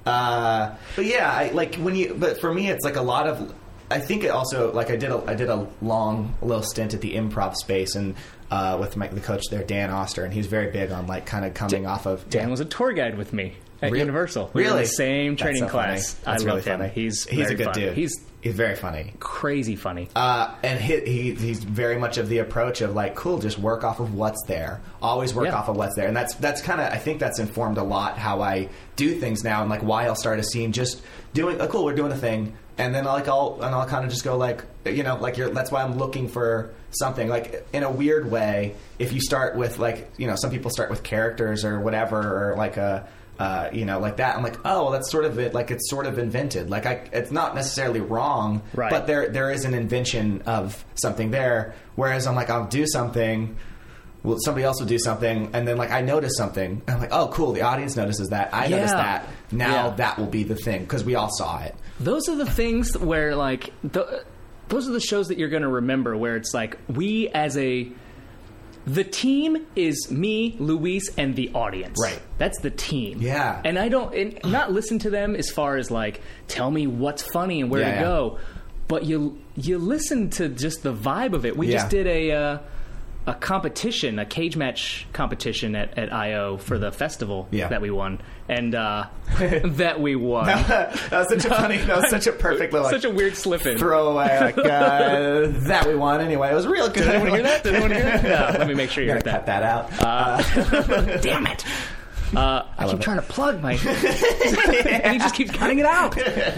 Uh, but yeah, I, like when you. But for me, it's like a lot of. I think it also like I did a I did a long little stint at the improv space and uh, with my, the coach there, Dan Oster, and he was very big on like kind of coming Dan- off of Dan was a tour guide with me at Real- Universal. We were in Really? the same That's training so funny. class. That's I really love him. funny. He's he's very a good fun. dude. He's he's very funny. crazy funny. Uh, and he, he he's very much of the approach of like, cool, just work off of what's there. Always work Yeah. off of what's there, and that's that's kind of I think that's informed a lot how I do things now, and like why I'll start a scene just doing. Oh, cool, we're doing a thing, and then like I'll and I'll kind of just go like, you know, like you're. That's why I'm looking for something like in a weird way. If you start with like, you know, some people start with characters or whatever, or like a. Uh, you know, like that. I'm like, oh, well, that's sort of it. Like it's sort of invented. Like I, it's not necessarily wrong, Right. but there there is an invention of something there. Whereas I'm like, I'll do something. Well, somebody else will do something, and then like I notice something. And I'm like, oh, cool. The audience notices that. I Yeah. noticed that. Now Yeah. that will be the thing because we all saw it. Those are the things where, like, the, those are the shows that you're going to remember where it's like, we as a... The team is me, Luis, and the audience. Right. That's the team. Yeah. And I don't... And not listen to them as far as, like, tell me what's funny and where Yeah, to yeah. go. But you you listen to just the vibe of it. We Yeah. just did a... Uh, a competition, a cage match competition at, at I O for the festival Yeah. that we won. And uh, that we won. that was such a funny. That was such a perfect little like, Such a weird slip in. throwaway. Like uh, that we won anyway. It was real good. Did anyone hear that? Did anyone hear that? No, let me make sure you Gotta heard cut that. that out. Damn it. Uh, I, keep love trying to plug my... and he just keeps cutting it out.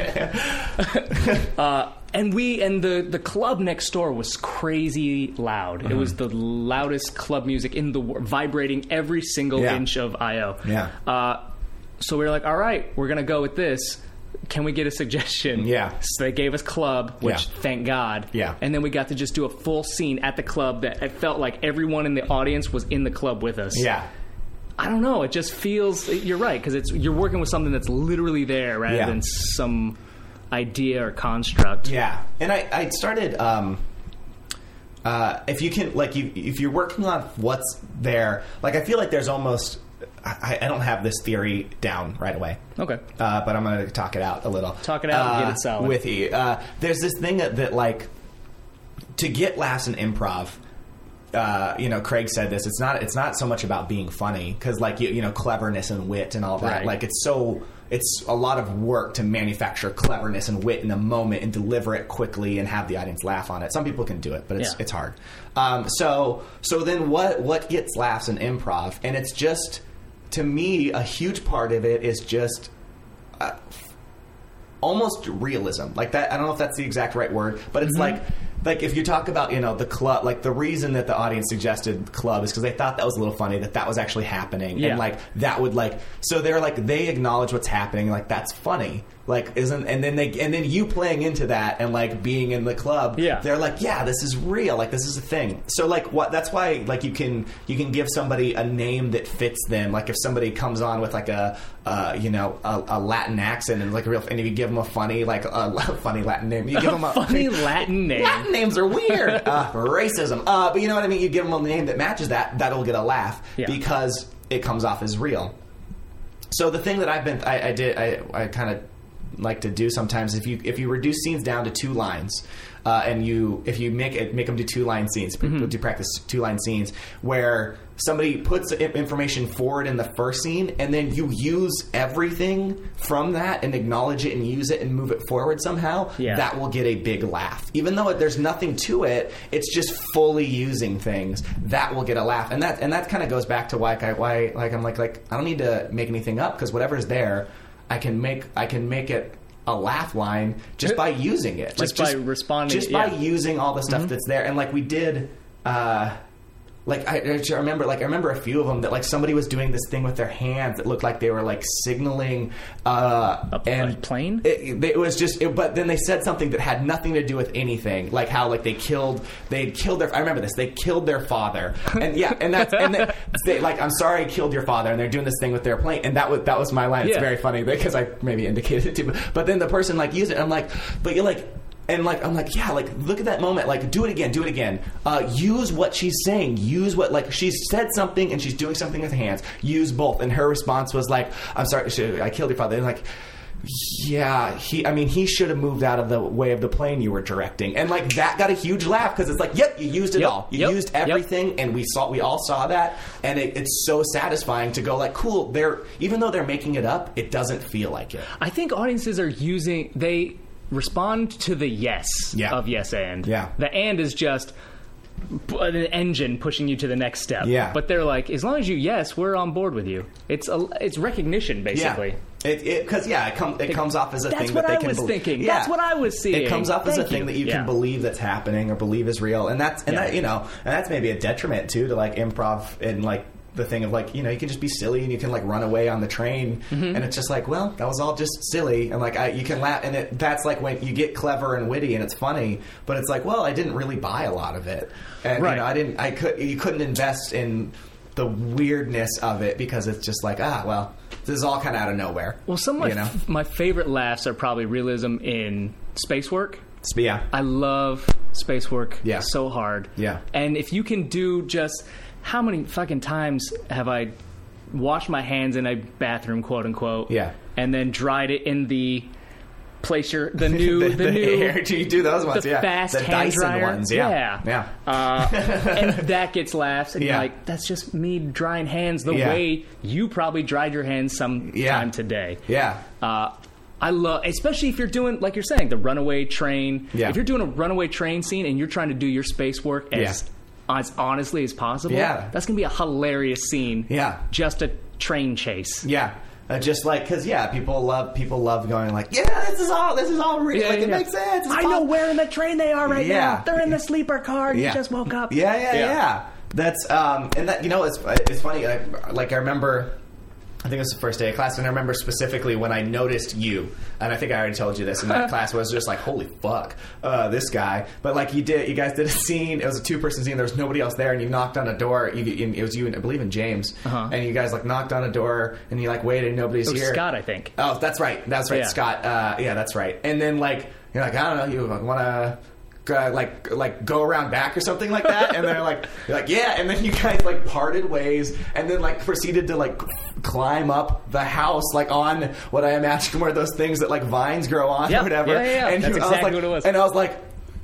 uh, and we... And the, the club next door was crazy loud. It was the loudest club music in the world, vibrating every single Yeah. inch of I O. Yeah. Uh, so we were like, all right, we're going to go with this. Can we get a suggestion? Yeah. So they gave us club, which Yeah. thank God. Yeah. And then we got to just do a full scene at the club that it felt like everyone in the audience was in the club with us. Yeah. I don't know. It just feels. You're right because it's you're working with something that's literally there rather Yeah. than some idea or construct. Yeah, and I, I started. Um, uh, if you can, like, you if you're working on what's there, like, I feel like there's almost. I, I don't have this theory down right away. Okay. Uh, but I'm going to talk it out a little. Talk it out and get Uh, it solid. with you. Uh, there's this thing that, that like to get laughs in improv. Uh, you know, Craig said this. It's not. It's not so much about being funny because, like, you, you know, cleverness and wit and all that. Right. Like, it's so. It's a lot of work to manufacture cleverness and wit in a moment and deliver it quickly and have the audience laugh on it. Some people can do it, but it's Yeah. it's hard. Um, so so then what what gets laughs in improv? And it's just, to me, a huge part of it is just. Uh, almost realism, like that. I don't know if that's the exact right word, but it's like, like if you talk about, you know, the club, like the reason that the audience suggested club is because they thought that was a little funny that that was actually happening, Yeah. and like that would like, so they're like they acknowledge what's happening, like that's funny, like isn't, and then they, and then you playing into that and like being in the club, Yeah. they're like, yeah, this is real, like this is a thing. So like what, that's why like you can you can give somebody a name that fits them. Like if somebody comes on with like a uh, you know a, a Latin accent and like a real, and if you give them a funny like a funny Latin name, you give them a Funny Latin name. Latin names are weird. uh, racism. Uh, but you know what I mean? You give them a name that matches that, that'll get a laugh Yeah. because it comes off as real. So the thing that I've been, I, I did, I, I kind of like to do sometimes. If you if you reduce scenes down to two lines, uh, and you if you make it make them do two line scenes, mm-hmm. to practice two line scenes where somebody puts information forward in the first scene, and then you use everything from that and acknowledge it and use it and move it forward somehow, yeah. that will get a big laugh. Even though there's nothing to it, it's just fully using things. That will get a laugh, and that and that kind of goes back to why I, why like I'm like like I don't need to make anything up, because whatever's there, I can make I can make it a laugh line just by using it, just like, by responding, just yeah. by using all the stuff mm-hmm. that's there, and like we did. Uh, Like I, I remember, like I remember a few of them that like somebody was doing this thing with their hands that looked like they were like signaling, uh, a, and a plane. It, it was just, it, but then they said something that had nothing to do with anything, like how like they killed, they killed their. I remember this. They killed their father, and yeah, and that's and they, they like I'm sorry, I killed your father, and they're doing this thing with their plane, and that was that was my line. It's yeah. very funny because I maybe indicated it too, but, but then the person like used it, and I'm like, but you're like. And, like, I'm like, yeah, like, look at that moment. Like, do it again, do it again. Uh, use what she's saying. Use what, like, she said something and she's doing something with her hands. Use both. And her response was like, I'm sorry, she, I killed your father. And, like, yeah, he, I mean, he should have moved out of the way of the plane you were directing. And, like, that got a huge laugh because it's like, yep, you used it yep, all. You yep, used everything, yep. and we saw, we all saw that. And it, it's so satisfying to go, like, cool, they're, even though they're making it up, it doesn't feel like it. I think audiences are using, they... respond to the yes yeah. of yes and. Yeah. The and is just an engine pushing you to the next step. Yeah. But they're like, as long as you yes, we're on board with you. It's a, it's recognition, basically. Yeah. It because yeah, it, com- it comes off as a that's thing what that they I can was be- thinking. Yeah. That's what I was seeing. It comes off Thank as a you. thing that you yeah. can believe that's happening or believe is real, and that's and Yeah. that you know, and that's maybe a detriment too to like improv and like. The thing of like, you know, you can just be silly and you can like run away on the train mm-hmm. and it's just like, well, that was all just silly and like I, you can laugh and it, that's like when you get clever and witty and it's funny, but it's like, well, I didn't really buy a lot of it, and right. you know, I didn't, I could, you couldn't invest in the weirdness of it because it's just like, ah, well, this is all kind of out of nowhere. Well, some of my, you know? f- my favorite laughs are probably realism in space work. Yeah, I love space work yeah. so hard. Yeah, and if you can do just. How many fucking times have I washed my hands in a bathroom, quote unquote? Yeah. And then dried it in the place your the new the, the, the new air, you do those ones, the yeah. fast the hand Dyson dryer ones, yeah, yeah. yeah. Uh, and that gets laughs, and yeah. you're like, that's just me drying hands the yeah. way you probably dried your hands some yeah. time today. Yeah. Uh, I love, especially if you're doing, like you're saying, the runaway train. Yeah. If you're doing a runaway train scene and you're trying to do your space work as yeah. as honestly as possible, yeah. that's going to be a hilarious scene. Yeah. Just a train chase. Yeah. Uh, just like, because, yeah, people love people love going like, yeah, this is all, this is all real. Yeah, like, yeah, it yeah. makes sense. It's I pop- know where in the train they are right Yeah. now. They're in the sleeper car and yeah. you just woke up. Yeah, yeah, yeah. Yeah. That's, um, and that, you know, it's, it's funny. I, like, I remember... I think it was the first day of class, and I remember specifically when I noticed you, and I think I already told you this, and that class was just like, holy fuck, uh, this guy. But like you did, you guys did a scene, it was a two-person scene, there was nobody else there, and you knocked on a door, you, it was you, and I believe in James, uh-huh. and you guys like knocked on a door, and you like waited, and nobody's It was here. Scott, I think. Oh, that's right, that's right, Yeah. Scott, uh, yeah, that's right. And then like, you're like, I don't know, you want to... Uh, like like go around back or something like that, and they're like you're like yeah, and then you guys like parted ways, and then like proceeded to like climb up the house like on what I imagine were those things that like vines grow on Yep. or whatever. Yeah, yeah, yeah. And That's you, I was exactly like, what it was. And I was like,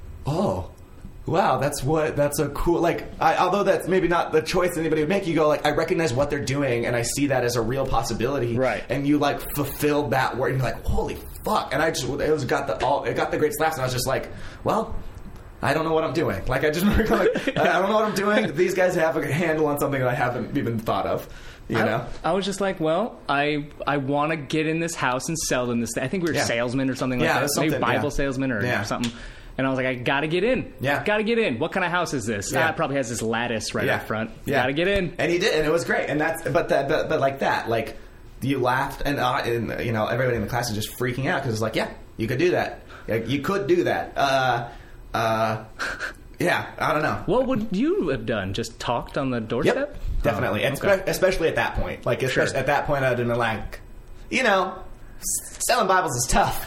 oh. Wow, that's what that's a cool like. I, although that's maybe not the choice anybody would make, you go like, I recognize what they're doing, and I see that as a real possibility. Right. And you like fulfilled that word, and you're like, holy fuck! And I just it was got the all it got the great laughs, and I was just like, well. I don't know what I'm doing. Like, I just remember going, like, I don't know what I'm doing. These guys have a handle on something that I haven't even thought of, you I, know? I was just like, well, I I want to get in this house and sell in this thing. I think we were Yeah. salesmen or something like Yeah, that. that's Maybe something, Bible yeah. salesman or, Yeah. or something. And I was like, I got to get in. Yeah. Got to get in. What kind of house is this? Yeah. Ah, it probably has this lattice right Yeah. up front. Yeah. Got to get in. And he did, and it was great. And that's, but that, but, but like that, like, you laughed, and, uh, and, you know, everybody in the class was just freaking out, because it's like, yeah, you could do that. Like, you could do that. Uh, uh... Yeah, I don't know. What would you have done? Just talked on the doorstep? Yep, definitely. Oh, And okay. spe- especially at that point. Like, especially Sure. at that point, I'd have been like, you know, selling Bibles is tough.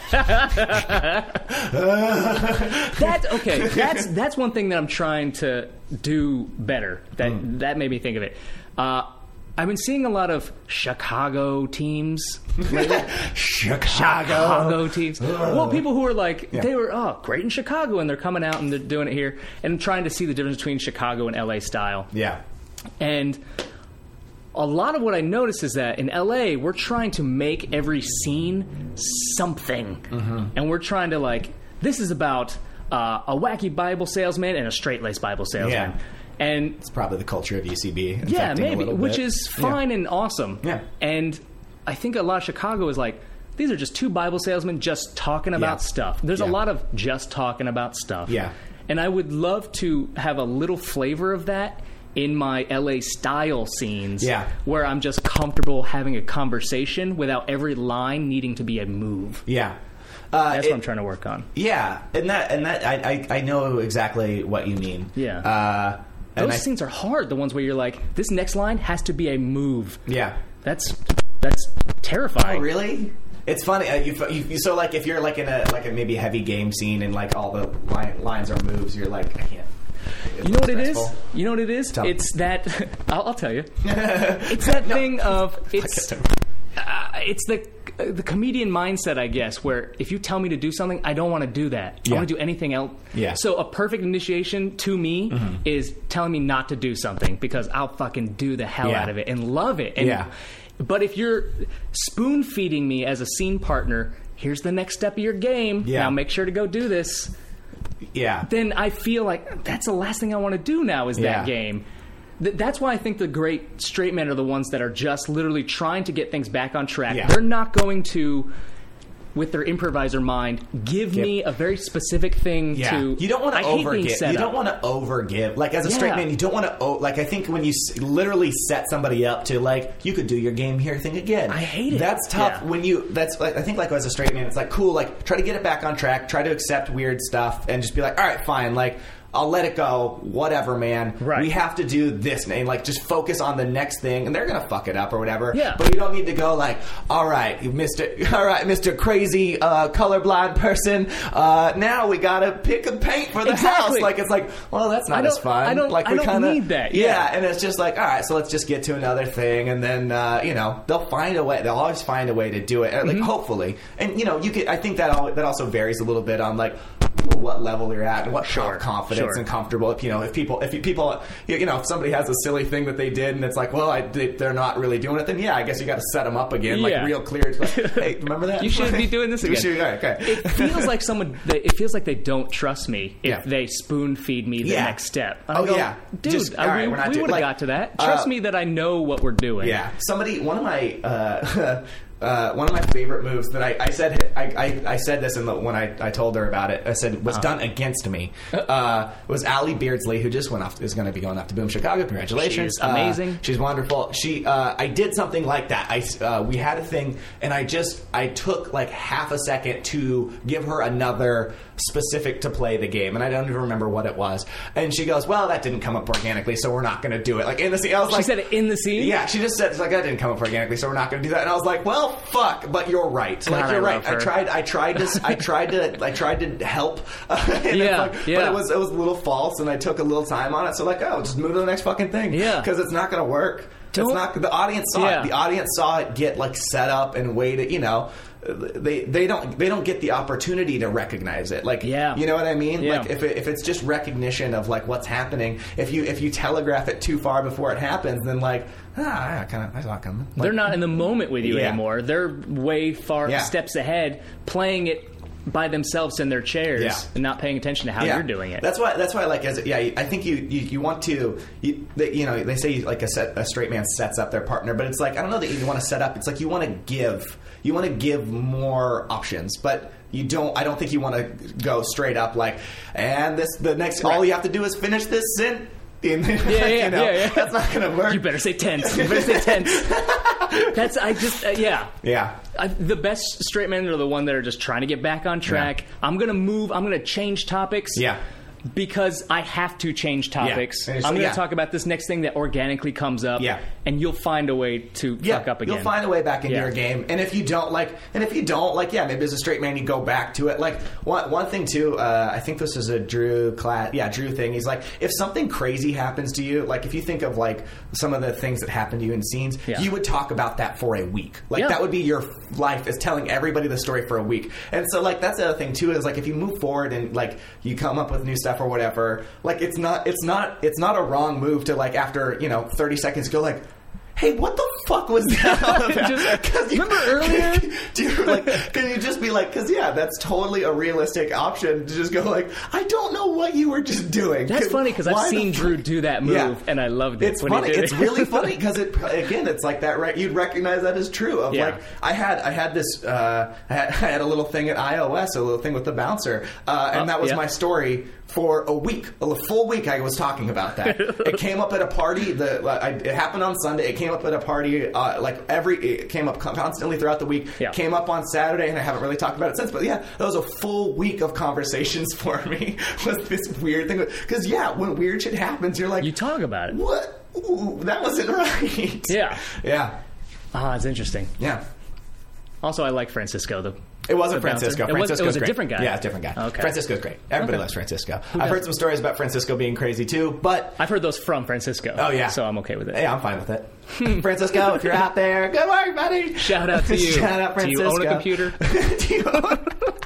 That's okay. That's that's one thing that I'm trying to do better. That Mm. that made me think of it. Uh, I've been seeing a lot of Chicago teams. lately. Chicago. Chicago teams. Well, people who are like, Yeah. they were, oh, great in Chicago, and they're coming out and they're doing it here, and trying to see the difference between Chicago and L A style. Yeah. And a lot of what I notice is that in L A, we're trying to make every scene something. Mm-hmm. And we're trying to, like, this is about uh, a wacky Bible salesman and a straight-laced Bible salesman. Yeah. And It's probably the culture of U C B. yeah, infecting a maybe, little which bit. is fine Yeah. and awesome. Yeah. And I think a lot of Chicago is like, these are just two Bible salesmen just talking about Yeah. stuff. There's Yeah. a lot of just talking about stuff. Yeah. And I would love to have a little flavor of that in my L A style scenes. Yeah. Where I'm just comfortable having a conversation without every line needing to be a move. Yeah. Uh, That's it- what I'm trying to work on. Yeah, and that and that I, I I know exactly what you mean. Yeah. Uh, and Those I, scenes are hard, the ones where you're like, this next line has to be a move. Yeah. That's that's terrifying. Oh, really? It's funny. Uh, you, you, so, like, if you're like in a like a maybe heavy game scene and like all the line, lines are moves, you're like, I can't. You know what it is? Stressful. You know what it is? Tell me. It's that. I'll, I'll tell you. It's that thing of it's. Uh, it's the uh, the comedian mindset, I guess, where if you tell me to do something, I don't want to do that. Yeah. I want to do anything else. Yeah. So a perfect initiation to me Mm-hmm. is telling me not to do something because I'll fucking do the hell Yeah. out of it and love it. And, Yeah. But if you're spoon feeding me as a scene partner, here's the next step of your game. Yeah. Now make sure to go do this. Yeah. Then I feel like that's the last thing I want to do now is Yeah. that game. Th- that's why I think the great straight men are the ones that are just literally trying to get things back on track. Yeah. They're not going to, with their improviser mind, give Give- me a very specific thing Yeah, to. you don't want I to hate being overgive. set You don't up. want to overgive. Like as a straight Yeah. man, you don't want to. O- like I think when you s- literally set somebody up to like you could do your game here thing again. I hate it. That's tough Yeah. when you. That's like I think like as a straight man, it's like cool. Like try to get it back on track. Try to accept weird stuff and just be like, all right, fine. Like. I'll let it go. Whatever, man. Right. We have to do this, and like just focus on the next thing, and they're gonna fuck it up or whatever. Yeah. But you don't need to go like, all right, Mister All right, Mister Crazy uh, colorblind person. Uh, now we gotta pick a paint for the Exactly. house. Like it's like, well, that's not I as don't- fun. I don't- like I we don't kinda, need that, Yeah. yeah. And it's just like, all right, so let's just get to another thing, and then uh, you know they'll find a way. They'll always find a way to do it. Mm-hmm. Like hopefully, and you know you could. I think that all, that also varies a little bit on like what level you're at and what Sure, confidence sure. and comfortable. If you know, if people, if you, people, you know, if somebody has a silly thing that they did and it's like, well, I, they, they're not really doing it, then yeah, I guess you got to set them up again, like Yeah. real clear. It's like, hey, remember that? You shouldn't be doing this You again. should- all right, okay. It feels like someone. They, it feels like they don't trust me if Yeah. they spoon feed me the Yeah. next step. And I Oh, go, yeah. dude, Just- I- all right, we, we're not we doing- would have like, got to that. Trust uh, me that I know what we're doing. Yeah, somebody. One of my uh, uh, one of my favorite moves that I, I said I, I, I said this in the, when I, I told her about it. I said was done against me. Uh, was Allie Beardsley, who just went off is going to be going off to Boom Chicago. Congratulations, She's amazing. Uh, she's wonderful. She uh, I did something like that. I uh, we had a thing, and I just I took like half a second to give her another specific to play the game, and I don't even remember what it was. And she goes, "Well, that didn't come up organically, so we're not going to do it." Like in the scene, I was She like, said it in the scene? Yeah, she just said it's like that didn't come up organically, so we're not going to do that. And I was like, "Well, fuck," but you're right. God, Like you're I right. love I her. tried. I tried to. I tried to. I tried to help. And it's Yeah, like- But yeah. it was it was a little false, and I took a little time on it. So like, oh, just move to the next fucking thing. Yeah. because it's not going to work. Don't- It's not. The audience saw Yeah. it. The audience saw it get like set up and waited. You know. They they don't they don't get the opportunity to recognize it. Like Yeah. you know what I mean. Yeah. Like if it, if it's just recognition of like what's happening. If you if you telegraph it too far before it happens, then like ah, I kind of I saw it coming. Like, They're not in the moment with you Yeah. anymore. They're way far Yeah. steps ahead, playing it by themselves in their chairs Yeah. and not paying attention to how Yeah. you're doing it. That's why. That's why. Like, as yeah, I think you you, you want to. You, they, you know, they say like a set, a straight man sets up their partner, but it's like I don't know that you want to set up. It's like you want to give. You want to give more options, but you don't. I don't think you want to go straight up like. And this the next. All you have to do is finish this sin. In, yeah, yeah, you know, yeah, yeah. That's not going to work. You better say tense. You better say tense. That's I just uh, yeah. Yeah. I, the best straight men are the one that are just trying to get back on track. Yeah. I'm gonna move. I'm gonna change topics. Yeah. Because I have to change topics. Yeah. I'm going to Yeah. talk about this next thing that organically comes up. Yeah. And you'll find a way to Yeah, fuck up again. you'll find a way back into Yeah. your game. And if you don't like, and if you don't like, yeah, maybe as a straight man, you go back to it. Like one one thing too, uh, I think this is a Drew class, yeah, Drew thing. He's like, if something crazy happens to you, like if you think of like some of the things that happen to you in scenes, Yeah. you would talk about that for a week. Like Yeah. that would be your life, is telling everybody the story for a week. And so like that's the other thing too, is like if you move forward and like you come up with new stuff or whatever, like it's not it's not it's not a wrong move to like after, you know, thirty seconds go like, hey, what the fuck was that all about? Just- 'Cause you- remember earlier? do you, like, can you just be like, because yeah, that's totally a realistic option to just go like, I don't know what you were just doing. That's 'Cause funny because why I've the seen fuck- Drew do that move, Yeah. and I loved it. It's when he funny. did It's it. really funny because it again, it's like that. Right, you'd recognize that as true. Of Yeah. like, I had I had this uh, I, had, I had a little thing at iOS, a little thing with the bouncer, uh, and Oh, that was yeah. my story for a week, a full week. I was talking about that. It came up at a party. The I, it happened on Sunday. It came up at a party. Uh, like every it came up constantly throughout the week. Yeah. Came up on Saturday, and I haven't really talked about it since. But yeah, that was a full week of conversations for me. Was this weird thing? Because yeah, when weird shit happens, you're like, You talk about it. what? Ooh, that wasn't right. Yeah. Yeah. Ah, it's interesting. Yeah. Also, I like Francisco. The It wasn't the bouncer. Francisco. It was, Francisco's it was a great. different guy. Yeah, a different guy. Okay. Francisco's great. Everybody Okay. loves Francisco. I've does? heard some stories about Francisco being crazy too, but I've heard those from Francisco. oh yeah, So I'm okay with it. Hey, I'm fine with it. Francisco, if you're out there, good work, buddy. Shout out to you. Shout out, Do you Francisco. own a computer? Do you own?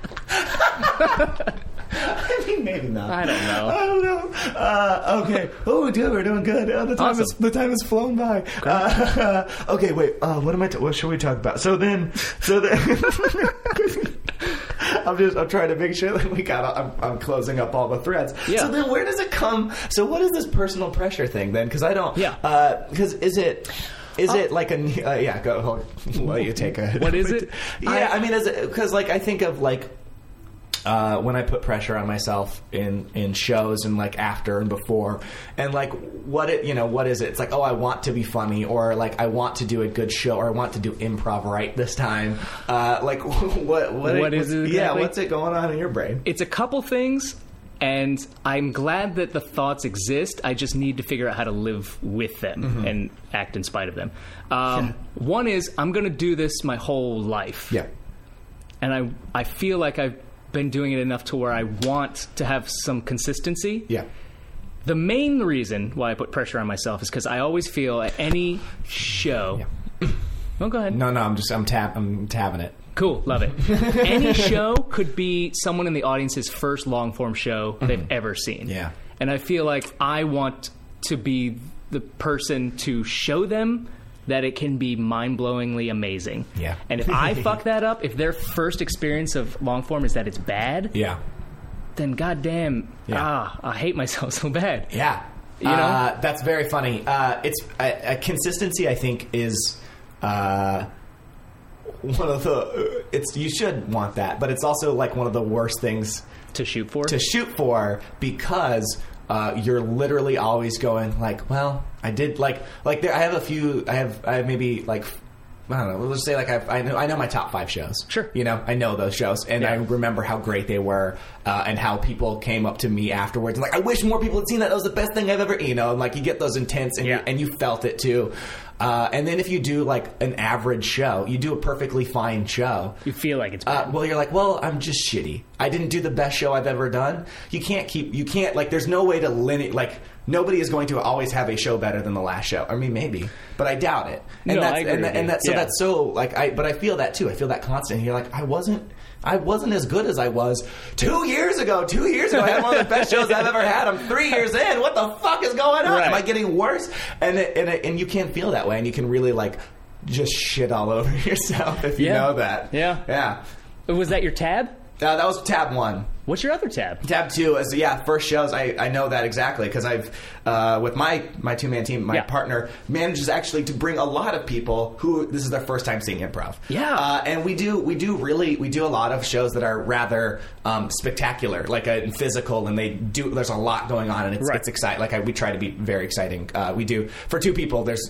I mean, maybe not. I don't know. I don't know. Uh, okay. Oh, dude, we're doing good. Oh, the time Awesome. is the time has flown by. Uh, okay, wait. Uh, what am I? T- what should we talk about? So then, so then. I'm just. I'm trying to make sure that we got. I'm, I'm closing up all the threads. Yeah. So then, where does it come? So what is this personal pressure thing then? Because I don't. Yeah. Because is it? Is it like a uh, yeah? Go. Hold, let you take a. What is it? Yeah, I- I, mean, is it because like I think of like. Uh, when I put pressure on myself in, in shows and like after and before, and like what it you know what is it? It's like, oh, I want to be funny, or like I want to do a good show, or I want to do improv right this time. Uh, like what what, What is it Yeah, exactly? what's it going on in your brain? It's a couple things, and I'm glad that the thoughts exist. I just need to figure out how to live with them Mm-hmm. and act in spite of them. Um, one is I'm going to do this my whole life. Yeah, And I I feel like I've been doing it enough to where I want to have some consistency. yeah, The main reason why I put pressure on myself is because I always feel at any show. Oh, go ahead. no, no, I'm just I'm tab I'm tabbing it. Cool, love it. Any show could be someone in the audience's first long form show they've ever seen. Yeah. And I feel like I want to be the person to show them that it can be mind-blowingly amazing. Yeah. And if I fuck that up, if their first experience of long form is that it's bad, Yeah, then goddamn, Yeah. ah, I hate myself so bad. yeah. You know? uh, that's very funny. Uh, it's a, a consistency. I think is. Uh, one of the it's you should want that, but it's also like one of the worst things To shoot for? to shoot for because uh, you're literally always going like, well, I did like like there, I have a few I have I have maybe like I don't know, let's say like I've, I know I know my top five shows. Sure. You know, I know those shows, and Yeah. I remember how great they were, uh, and how people came up to me afterwards and like, I wish more people had seen that. That was the best thing I've ever, you know, and like you get those intense, and Yeah. you, and you felt it too. Uh, and then if you do like an average show, you do a perfectly fine show. You feel like it's Uh, bad. well, you're like, well, I'm just shitty. I didn't do the best show I've ever done. You can't keep, you can't, like, there's no way to limit, like, nobody is going to always have a show better than the last show. I mean, maybe, but I doubt it. And No, that's, I agree and, with and you. that, so Yeah. that's so, like, I, but I feel that too. I feel that constant. And you're like, I wasn't, I wasn't as good as I was two years ago. Two years ago, I had one of the best shows I've ever had. I'm three years in. What the fuck is going on? Right. Am I getting worse? And it, and it, and you can't feel that way, and you can really like just shit all over yourself if you Yeah. know that. Yeah. Yeah. Was that your tab? Uh, that was tab one. What's your other tab? Tab two is yeah, first shows. I, I know that exactly because I've uh, with my my two man team, my Yeah. partner manages actually to bring a lot of people who this is their first time seeing improv. Yeah. uh, and we do we do really we do a lot of shows that are rather um, spectacular, like a physical, and they do. There's a lot going on, and it's Right. it's exciting. Like I, we try to be very exciting. Uh, we do for two people. There's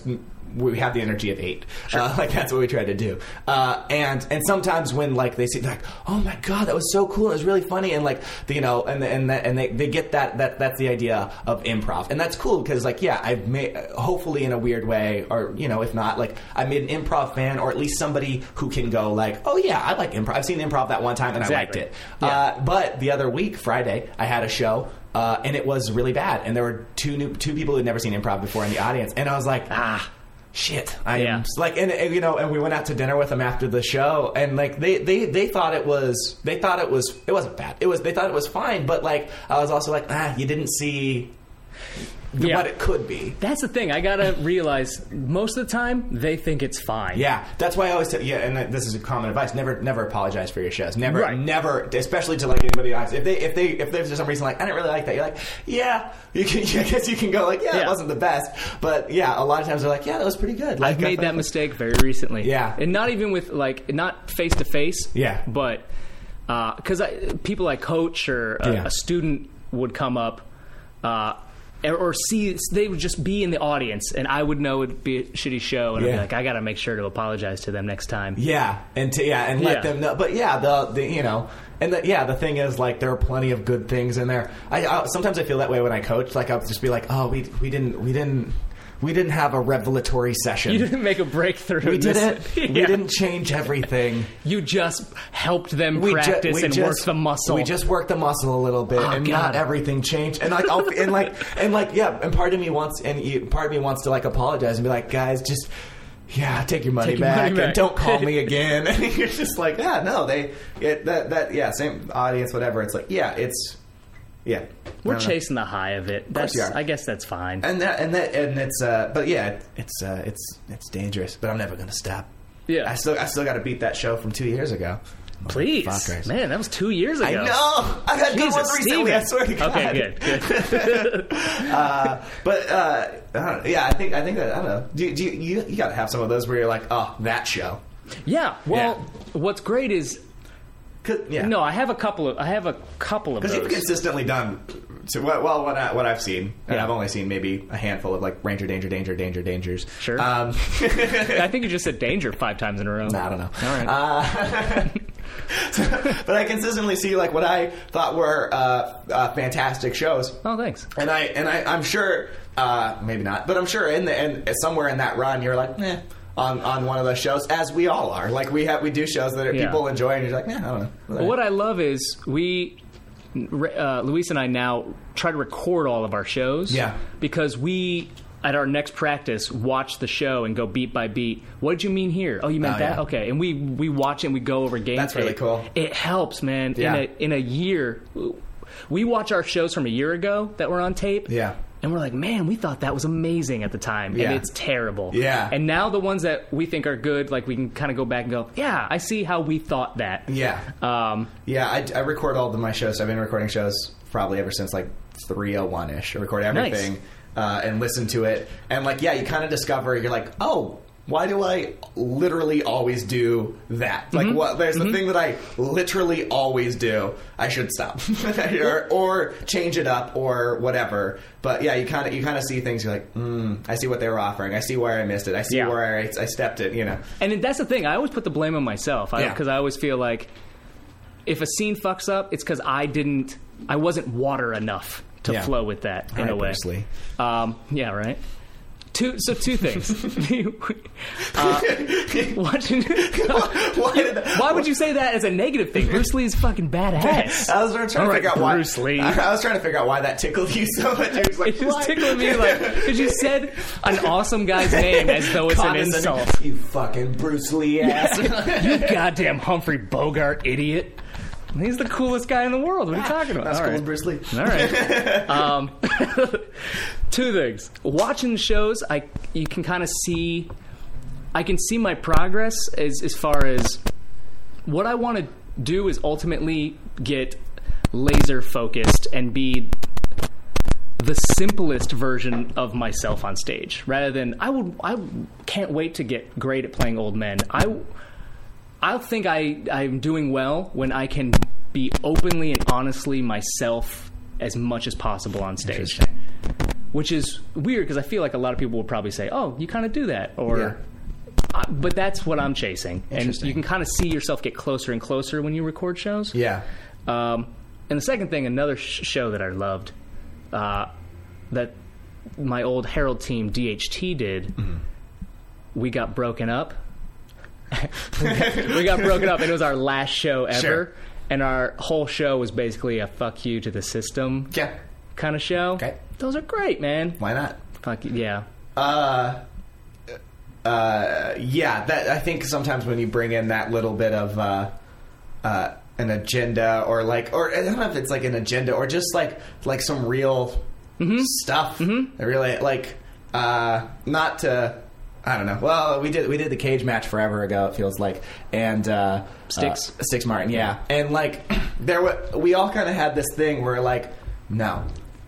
we have the energy of eight. Uh, like that's what we try to do. Uh, and and sometimes when like they see like, oh my god, that was so cool, it was really funny, and like the, you know, and and and they, they get that that that's the idea of improv, and that's cool because like yeah, I've made hopefully in a weird way, or you know if not like I made an improv fan, or at least somebody who can go like, oh yeah, I like improv. I've seen improv that one time and Exactly. I liked it. Yeah. Uh, but the other week, Friday, I had a show. Uh, and it was really bad, and there were two new two people who'd never seen improv before in the audience, and I was like, ah, shit, I Yeah. am like, and, and you know, and we went out to dinner with them after the show, and like they, they, they thought it was they thought it was it wasn't bad, it was they thought it was fine, but like I was also like, ah, you didn't see Yeah. what it could be. That's the thing. I gotta realize most of the time they think it's fine. Yeah, that's why I always tell yeah, and this is a common advice: never, never apologize for your shows. Never, Right. never, especially to like anybody else. If they, if they, if there's for some reason like I didn't really like that, you're like, yeah, you can. I guess you can go like, yeah, Yeah. it wasn't the best, but yeah, a lot of times they're like, yeah, that was pretty good. Like, I've made I- that mistake very recently. Yeah. And not even with, like, not face to face. Yeah. But, because I people I coach or a, Yeah. a student would come up, uh, or, or see, they would just be in the audience, and I would know it'd be a shitty show, and I'd Yeah. be like, I got to make sure to apologize to them next time. Yeah, and to, yeah, and let Yeah. them know. But yeah, the, the you know, and the, yeah, the thing is like there are plenty of good things in there. I, I sometimes I feel that way when I coach. Like I'll just be like, oh, we we didn't we didn't we didn't have a revelatory session. You didn't make a breakthrough. we in this. didn't. We Yeah. didn't change everything. You just helped them We ju- practice we and just- work the muscle. We just worked the muscle a little bit, Oh, and God. not everything changed. And like, I'll, and like, and like, yeah. And part of me wants, and you, part of me wants to like apologize and be like, guys, just yeah, take your money, Take your back, money back. and don't call me again. And you're just like, yeah, no, they it, that that yeah, same audience, whatever. It's like, yeah, it's yeah. We're I don't know. chasing the high of it. course That's, you are. I guess that's fine. and that and that and it's uh, but yeah, it's uh, it's it's dangerous. But I'm never gonna stop. Yeah. I still I still got to beat that show from two years ago. Please. Fuckers. Man, that was two years ago. I know. I've had good Jesus, ones recently. I Steven. swear to God. Okay, good, good. uh, but uh, I don't know. Yeah, I think I think that I don't know. Do, do you you, you got to have some of those where you're like, oh, that show. Yeah. Well, what's great is 'Cause- Yeah. no. I have a couple of. I have a couple of Because those. you've consistently done. So, well, well, what, I, what I've seen, and Yeah. I've only seen maybe a handful of like Ranger, Danger, Danger, Danger, Dangers. Sure. Um, I think you just said danger five times in a row. I don't know. All right. Uh, but I consistently see like what I thought were uh, uh, fantastic shows. Oh, thanks. And I and I, I'm sure, uh, maybe not, but I'm sure in the and somewhere in that run, you're like, eh, on, on one of those shows, as we all are. Like we have, we do shows that are, Yeah. people enjoy, and you're like, eh, I don't know. Well, what I love is we, uh, Luis and I now try to record all of our shows. Yeah. Because we, at our next practice, watch the show and go beat by beat. What did you mean here? Oh, you meant Oh, that? yeah. Okay. And we, we watch it and we go over game That's tape. really cool. It helps, man. Yeah. In a in a year, we watch our shows from a year ago that were on tape. Yeah. And we're like, man, we thought that was amazing at the time. Yeah. And it's terrible. Yeah. And now the ones that we think are good, like we can kind of go back and go, yeah, I see how we thought that. Yeah. Um, Yeah, I, I record all of my shows. I've been recording shows probably ever since like three oh one ish. I record everything uh, and listen to it. And like, yeah, you kind of discover, you're like, oh, why do I literally always do that? Like, what? There's the thing that I literally always do. I should stop, or, or change it up, or whatever. But yeah, you kind of you kind of see things. You're like, mm, I see what they were offering. I see where I missed it. I see Yeah. where I, I stepped it. You know. And that's the thing. I always put the blame on myself Yeah. because I, I always feel like if a scene fucks up, it's because I didn't, I wasn't water enough to Yeah. flow with that in All right, a way. Bruce Lee. Um, yeah, right. Two. So two things. uh, watching. Why, did that, Why would you say that as a negative thing? Bruce Lee is fucking badass. I was trying to All right, figure out why Bruce Lee. I, I was trying to figure out why that tickled you so much. It was like, It just why? tickled me like because you said an awesome guy's name as though it's an Condescending. insult. You fucking Bruce Lee ass. You goddamn Humphrey Bogart idiot. He's the coolest guy in the world. What are you talking about? That's All cool, right. Bruce Lee. All right. Um, two things. Watching the shows, I you can kind of see. I can see my progress as as far as what I want to do is ultimately get laser focused and be the simplest version of myself on stage, rather than I would. I can't wait to get great at playing old men. I. I think I, I'm doing well when I can be openly and honestly myself as much as possible on stage. which is weird because I feel like a lot of people will probably say, "Oh, you kind of do that," or. Yeah. Uh, but that's what I'm chasing, and Interesting. you can kind of see yourself get closer and closer when you record shows. Yeah. Um, and the second thing, another sh- show that I loved, uh, that my old Herald team D H T did. Mm-hmm. We got broken up. we, got, we got broken up, and it was our last show ever. Sure. And our whole show was basically a fuck you to the system Yeah. kind of show. Okay. Those are great, man. Why not? Fuck you, yeah. Uh, uh, yeah. That I think sometimes when you bring in that little bit of uh, uh, an agenda, or like, or I don't know if it's like an agenda, or just like like some real mm-hmm. stuff. Mm-hmm. Really, like, uh, not to. I don't know. Well, we did we did the cage match forever ago. It feels like, and uh, Sticks uh, Sticks Martin, yeah, and like there were, we all kind of had this thing where like, no,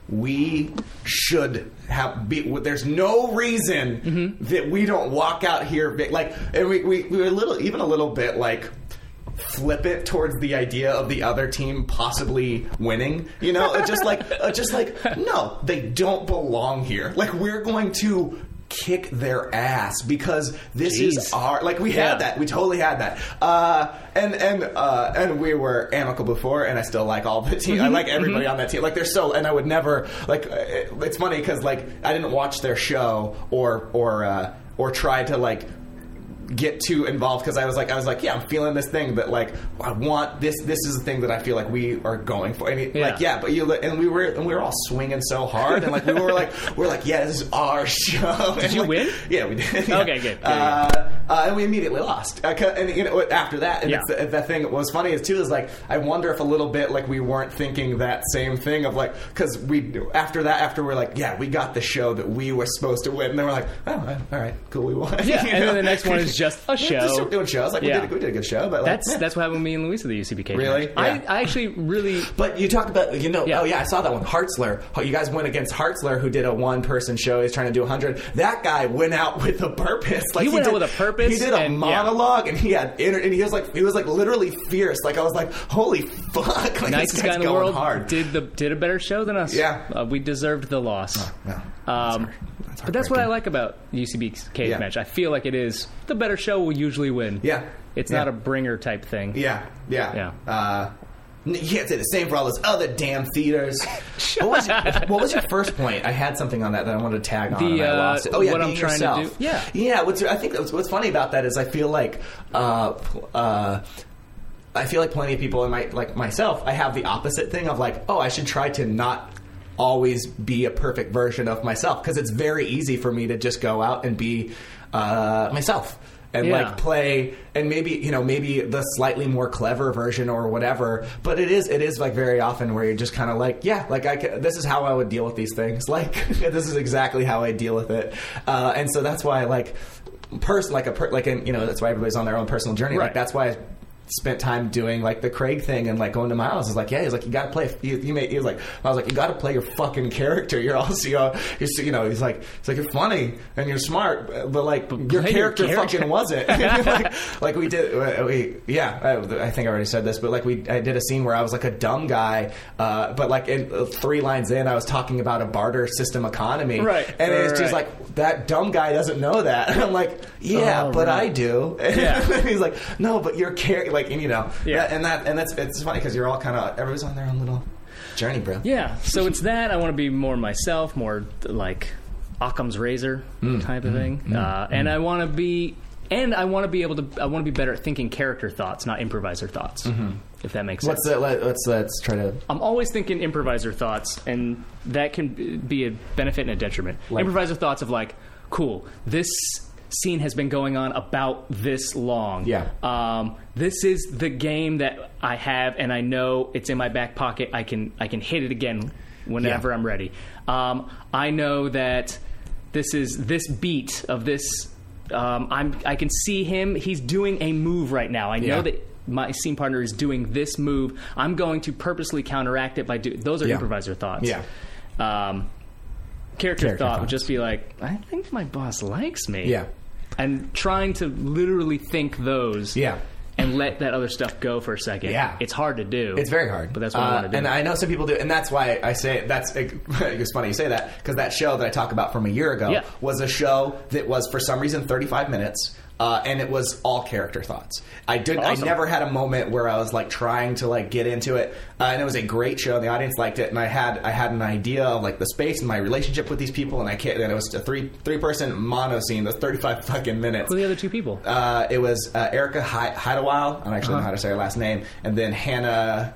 we should have be. There's no reason mm-hmm. that we don't walk out here big, like, and we, we we were a little, even a little bit like. Flip it towards the idea of the other team possibly winning, you know, just like, uh, just like, no, they don't belong here. Like, we're going to kick their ass because this Jeez. is our, like, we Yeah. had that, we totally had that, uh, and and uh, and we were amicable before, and I still like all the team. I like everybody on that team. Like, they're so, and I would never like. It, it's funny because like I didn't watch their show or or uh, or try to like. Get too involved because I was like I was like yeah I'm feeling this thing that like I want this this is the thing that I feel like we are going for. I mean, yeah. like yeah but you and we were and we were all swinging so hard and like we were like we're like yeah this is our show. Did and you like, win? Yeah, we did. Yeah. Okay, good. good, Uh, good. uh, and we immediately lost. Uh, and you know after that, and Yeah. it's the, the thing. What was funny is too is like I wonder if a little bit like we weren't thinking that same thing of like because we after that after we're like yeah we got the show that we were supposed to win, and then we're like oh all right cool we won. Yeah, You and know? then the next one is just a show. Just doing shows like Yeah. we, did a, we did a good show, but like, That's yeah. that's what happened with me and Luis at the U C B K. Really? match. I, Yeah. I actually really. But you talked about, you know, Yeah. oh yeah, I saw that one. Hartzler. You guys went against Hartzler, who did a one-person show. He's trying to do one hundred. That guy went out with a purpose. Like He went out did, with a purpose, He did a and- monologue, and he had inter- and he was like, he was like literally fierce. Like I was like, holy fuck! Like, Nicest this guy guy's in the going world hard. did the did a better show than us. Yeah. uh, we deserved the loss. No, Um, that's but that's what I heartbreaking. like about U C B Cage Yeah. match. I feel like it is the better show will usually win. Yeah. It's Yeah. not a bringer type thing. Yeah, yeah, Yeah. Uh, you can't say the same for all those other damn theaters. what, was your, what was your first point? I had something on that that I wanted to tag on, The, and I uh, lost it. Oh yeah, what I'm being trying to yourself. do- yeah. yeah. What's I think what's, what's funny about that is I feel like. Uh, uh, I feel like plenty of people, and my, like myself, I have the opposite thing of like, oh, I should try to not always be a perfect version of myself because it's very easy for me to just go out and be uh, myself. And Yeah. like play, and maybe you know maybe the slightly more clever version or whatever. But it is it is like very often where you're just kind of like, yeah, like I ca- this is how I would deal with these things. Like this is exactly how I deal with it. Uh, and so that's why like person like a per- like in, you know that's why everybody's on their own personal journey. Right. Like that's why I spent time doing like the Craig thing and like going to Miles is like yeah he's like you gotta play you, you made he was like I was like you gotta play your fucking character. You're also you know, you're, you know he's like he's like you're funny and you're smart but like But your play character, your character. fucking wasn't. like, like we did uh, we yeah I, I think I already said this but like we I did a scene where I was like a dumb guy uh, but like in uh, three lines in I was talking about a barter system economy Right. and Right, it's just right. like that dumb guy doesn't know that and I'm like yeah Oh, but right. I do Yeah. and he's like no but your character like and you know Yeah. that, and that and that's it's funny because you're all kind of everybody's on their own little journey, bro. Yeah, so it's that. I want to be more myself, more like Occam's razor Mm, type of thing, uh, and I want to be, and I want to be able to. I want to be better at thinking character thoughts, not improviser thoughts. If that makes sense. What's that? Let, let's let's try to. I'm always thinking improviser thoughts, and that can be a benefit and a detriment. Like- improviser thoughts of like, cool, this scene has been going on about this long. Yeah. Um, this is the game that I have, and I know it's in my back pocket. I can I can hit it again whenever Yeah. I'm ready. Um, I know that this is this beat of this. Um, I'm I can see him. He's doing a move right now. I know Yeah. that my scene partner is doing this move. I'm going to purposely counteract it by doing. Those are Yeah. improviser thoughts. Yeah. Um, character, Character thought would thoughts. just be like, I think my boss likes me. Yeah. And trying to literally think those. Yeah. And and let that other stuff go for a second. Yeah. It's hard to do. It's very hard. But that's what uh, I want to do. And I know some people do, and that's why I say that's. It's funny you say that because that show that I talk about from a year ago Yeah. was a show that was for some reason thirty-five minutes. Uh, and it was all character thoughts. I did. Awesome. I never had a moment where I was like trying to like get into it. Uh, and it was a great show, and the audience liked it. And I had I had an idea of like the space and my relationship with these people. And I can't. And it was a three three person mono scene. That's thirty-five fucking minutes. Who are the other two people? Uh, it was uh, Erica Hi- Hidewile. I don't actually know how to say her last name. And then Hannah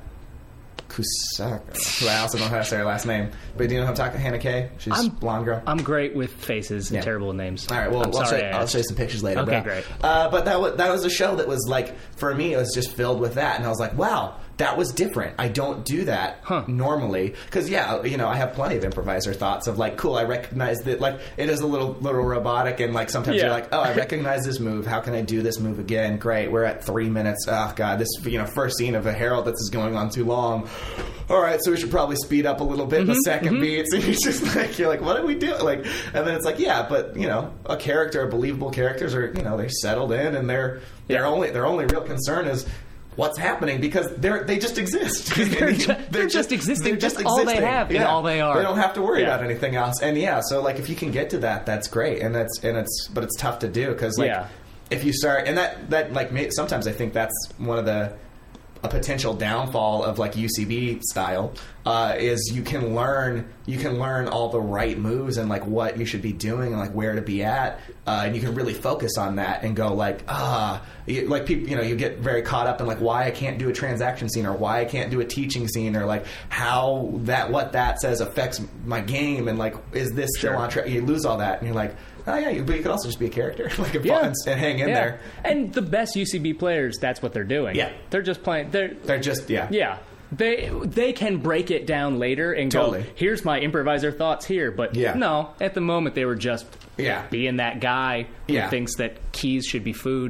Kusaka, who I also don't know how to say her last name. But do you know who I'm talking? Hannah Kay. She's I'm- blonde girl. I'm great with faces and Yeah. terrible with names. All right, well, I'm I'll, sorry show, I I'll asked. show you some pictures later. Okay, bro. great. Uh, but that was, that was a show that was like, for me, it was just filled with that. And I was like, wow, that was different. I don't do that Huh. normally. Because, yeah, you know, I have plenty of improviser thoughts of like, cool, I recognize that, like, it is a little little robotic. And, like, sometimes Yeah. you're like, oh, I recognize this move. How can I do this move again? Great. We're at three minutes. Oh, God, this, you know, first scene of a Herald that's is going on too long. All right, so we should probably speed up a little bit in the second beat. So you're just like, you're like, what did we do? Like, and then it's like, yeah, but you know, a character, believable characters are, you know, they're settled in, and their their Yeah. only their only real concern is what's happening because they're they just exist. They're ju- they're just existing. They're just That's all they existing. have and Yeah. all they are. They don't have to worry Yeah. about anything else. And yeah, so like if you can get to that, that's great. And that's and it's but it's tough to do because like Yeah. if you start and that that like may, sometimes I think that's one of the a potential downfall of like U C B style uh, is you can learn you can learn all the right moves and like what you should be doing and like where to be at uh, and you can really focus on that and go like ah you, like people you know you get very caught up in like why I can't do a transaction scene or why I can't do a teaching scene or like how that what that says affects my game and like is this still Sure. on track. You lose all that and you're like oh yeah, you- but you could also just be a character like a Yeah. fun and hang in Yeah. there. And the best U C B players, that's what they're doing. Yeah. They're just playing. They're They're just yeah yeah. They they can break it down later and Totally. go, here's my improviser thoughts here. But Yeah. no, at the moment they were just Yeah. being that guy Yeah. who thinks that keys should be food.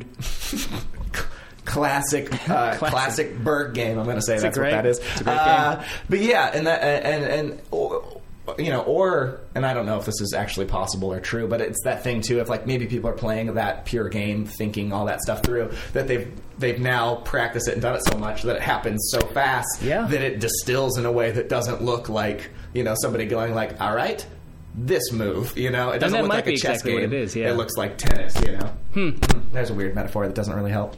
Classic, uh, Classic. classic Berg game. I'm going to say a that's great- what that is. it's a great uh, game. But yeah, and that and and or, you know, or and I don't know if this is actually possible or true, but it's that thing too. If like maybe people are playing that pure game, thinking all that stuff through, that they've they've now practiced it and done it so much that it happens so fast Yeah. that it distills in a way that doesn't look like you know somebody going like, all right. This move, you know, it doesn't that look might like a be chess exactly game. what it is, yeah. It looks like tennis, you know. Hmm. There's a weird metaphor that doesn't really help.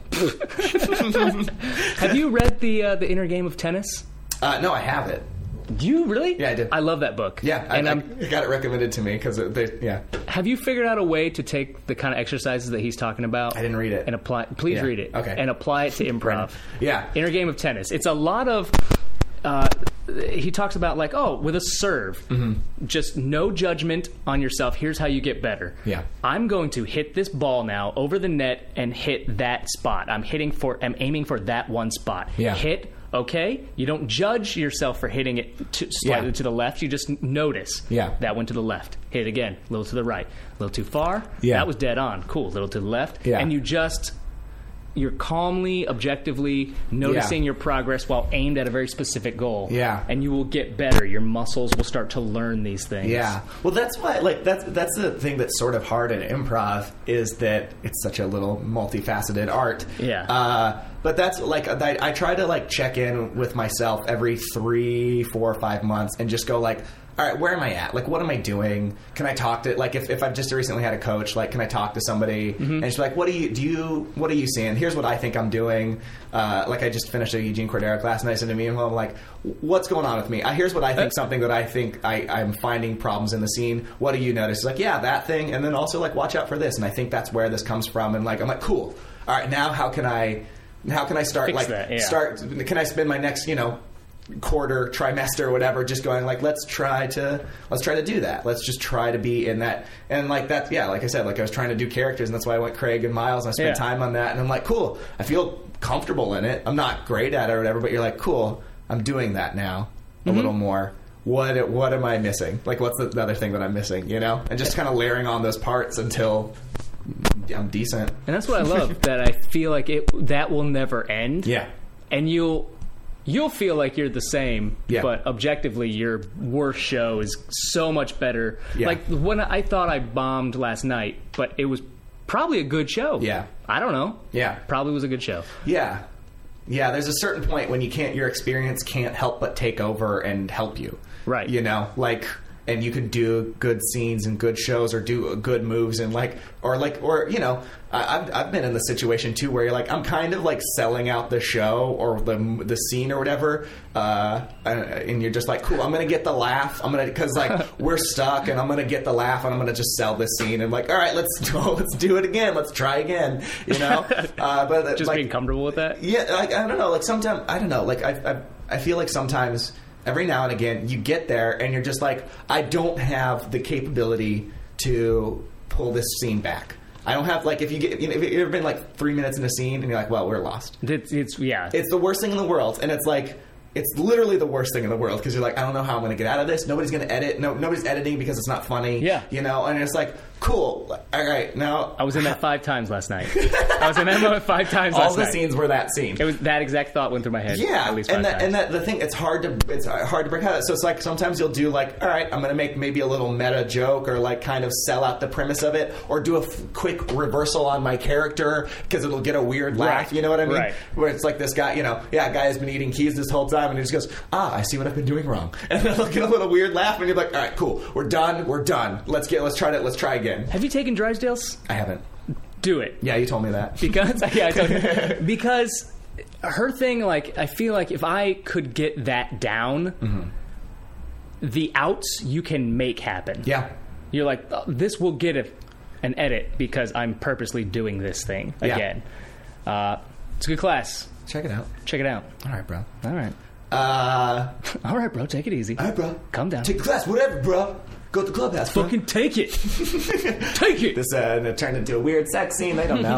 Have you read the uh, the Inner Game of Tennis? Uh, no, I have it. Do you really? Yeah, I did. I love that book. Yeah, I, and I, I'm, I got it recommended to me because yeah, have you figured out a way to take the kind of exercises that he's talking about? I didn't read it. And apply. Please Yeah, read it. okay. And apply it to improv. Yeah. Inner Game of Tennis. It's a lot of. Uh, he talks about like, oh, with a serve, Mm-hmm. just no judgment on yourself. Here's how you get better. Yeah. I'm going to hit this ball now over the net and hit that spot. I'm hitting for. I'm aiming for that one spot. Yeah. Hit. Okay. You don't judge yourself for hitting it to, slightly Yeah. to the left. You just notice. Yeah. That went to the left. Hit it again. A little to the right. A little too far. Yeah. That was dead on. Cool. A little to the left. Yeah. And you just. You're calmly, objectively noticing Yeah. your progress while aimed at a very specific goal. Yeah. And you will get better. Your muscles will start to learn these things. Yeah. Well, that's why, like, that's that's the thing that's sort of hard in improv is that it's such a little multifaceted art. Yeah. Uh, but that's like I, I try to like check in with myself every three, four, or five months and just go like, all right, where am I at? Like, what am I doing? Can I talk to like if, if I've just recently had a coach, like, can I talk to somebody and she's like, what do you do? You what are you seeing? Here's what I think I'm doing. Uh, like, I just finished a Eugene Cordero class, and I said to me, and I'm like, what's going on with me? Uh, here's what I think. Something that I think I, I'm finding problems in the scene. What do you notice? It's like, yeah, that thing, and then also like, watch out for this. And I think that's where this comes from. And like, I'm like, cool. All right, now how can I? How can I start Fix like that, yeah. start? Can I spend my next you know? quarter, trimester, or whatever, just going like, let's try to let's try to do that. Let's just try to be in that. And like that, yeah, like I said, like I was trying to do characters, and that's why I went Craig and Miles, and I spent Yeah. time on that. And I'm like, cool, I feel comfortable in it. I'm not great at it or whatever, but you're like, cool, I'm doing that now a Mm-hmm. little more. What what am I missing? Like, what's the, the other thing that I'm missing? You know, and just kind of layering on those parts until I'm decent. And that's what I love, that I feel like it that will never end. Yeah. And you'll you'll feel like you're the same, Yeah. but objectively your worst show is so much better. Yeah. Like when I thought I bombed last night, but it was probably a good show. Yeah. I don't know. Yeah. Probably was a good show. Yeah. Yeah, there's a certain point when you can't, your experience can't help but take over and help you. Right. You know, like, and you can do good scenes and good shows or do good moves and like, or like, or, you know, I- I've, I've been in the situation too where you're like, I'm kind of like selling out the show or the the scene or whatever. Uh, and you're just like, cool, I'm going to get the laugh. I'm going to, cause like we're stuck and I'm going to get the laugh and I'm going to just sell this scene and like, all right, let's go, let's do it again. Let's try again, you know? Uh, but Just like, being comfortable with that? yeah, like, I don't know. Like sometimes, I don't know. Like I, I, I feel like sometimes, every now and again, you get there and you're just like, I don't have the capability to pull this scene back. I don't have, like, if you get, you know, if you've ever been like three minutes in a scene and you're like, well, we're lost. It's, it's yeah. It's the worst thing in the world, and it's like. It's literally the worst thing in the world because you're like, I don't know how I'm going to get out of this. Nobody's going to edit. No, nobody's editing because it's not funny. Yeah. You know, and it's like, cool. All right, now. I was in that five times last night. I was in that moment five times all last the night. scenes were that scene. It was that exact thought went through my head. Yeah, at least five and that, times. and that the thing, it's hard to it's hard to break out of it. So it's like sometimes you'll do like, all right, I'm going to make maybe a little meta joke or like kind of sell out the premise of it, or do a f- quick reversal on my character because it'll get a weird laugh. Right. You know what I mean? Right. Where it's like this guy, you know, yeah, guy has been eating keys this whole time, and he just goes, ah, I see what I've been doing wrong, and then they'll get a little weird laugh, and you're like, all right, cool, we're done, we're done. Let's get, let's try it, let's try again. Have you taken Drysdale's? I haven't. Do it. Yeah, you told me that. Because yeah, I told you. Because her thing, like, I feel like if I could get that down, mm-hmm. the outs you can make happen. Yeah. You're like, oh, this will get a, an edit because I'm purposely doing this thing Yeah. again. Uh, it's a good class. Check it out. Check it out. All right, bro. All right. Uh, All right, bro. Take it easy. all right, bro. Calm down. Take the class, whatever, bro. Go to the clubhouse, bro. Fucking take it. Take it. This uh, it turned into a weird sex scene. They don't know.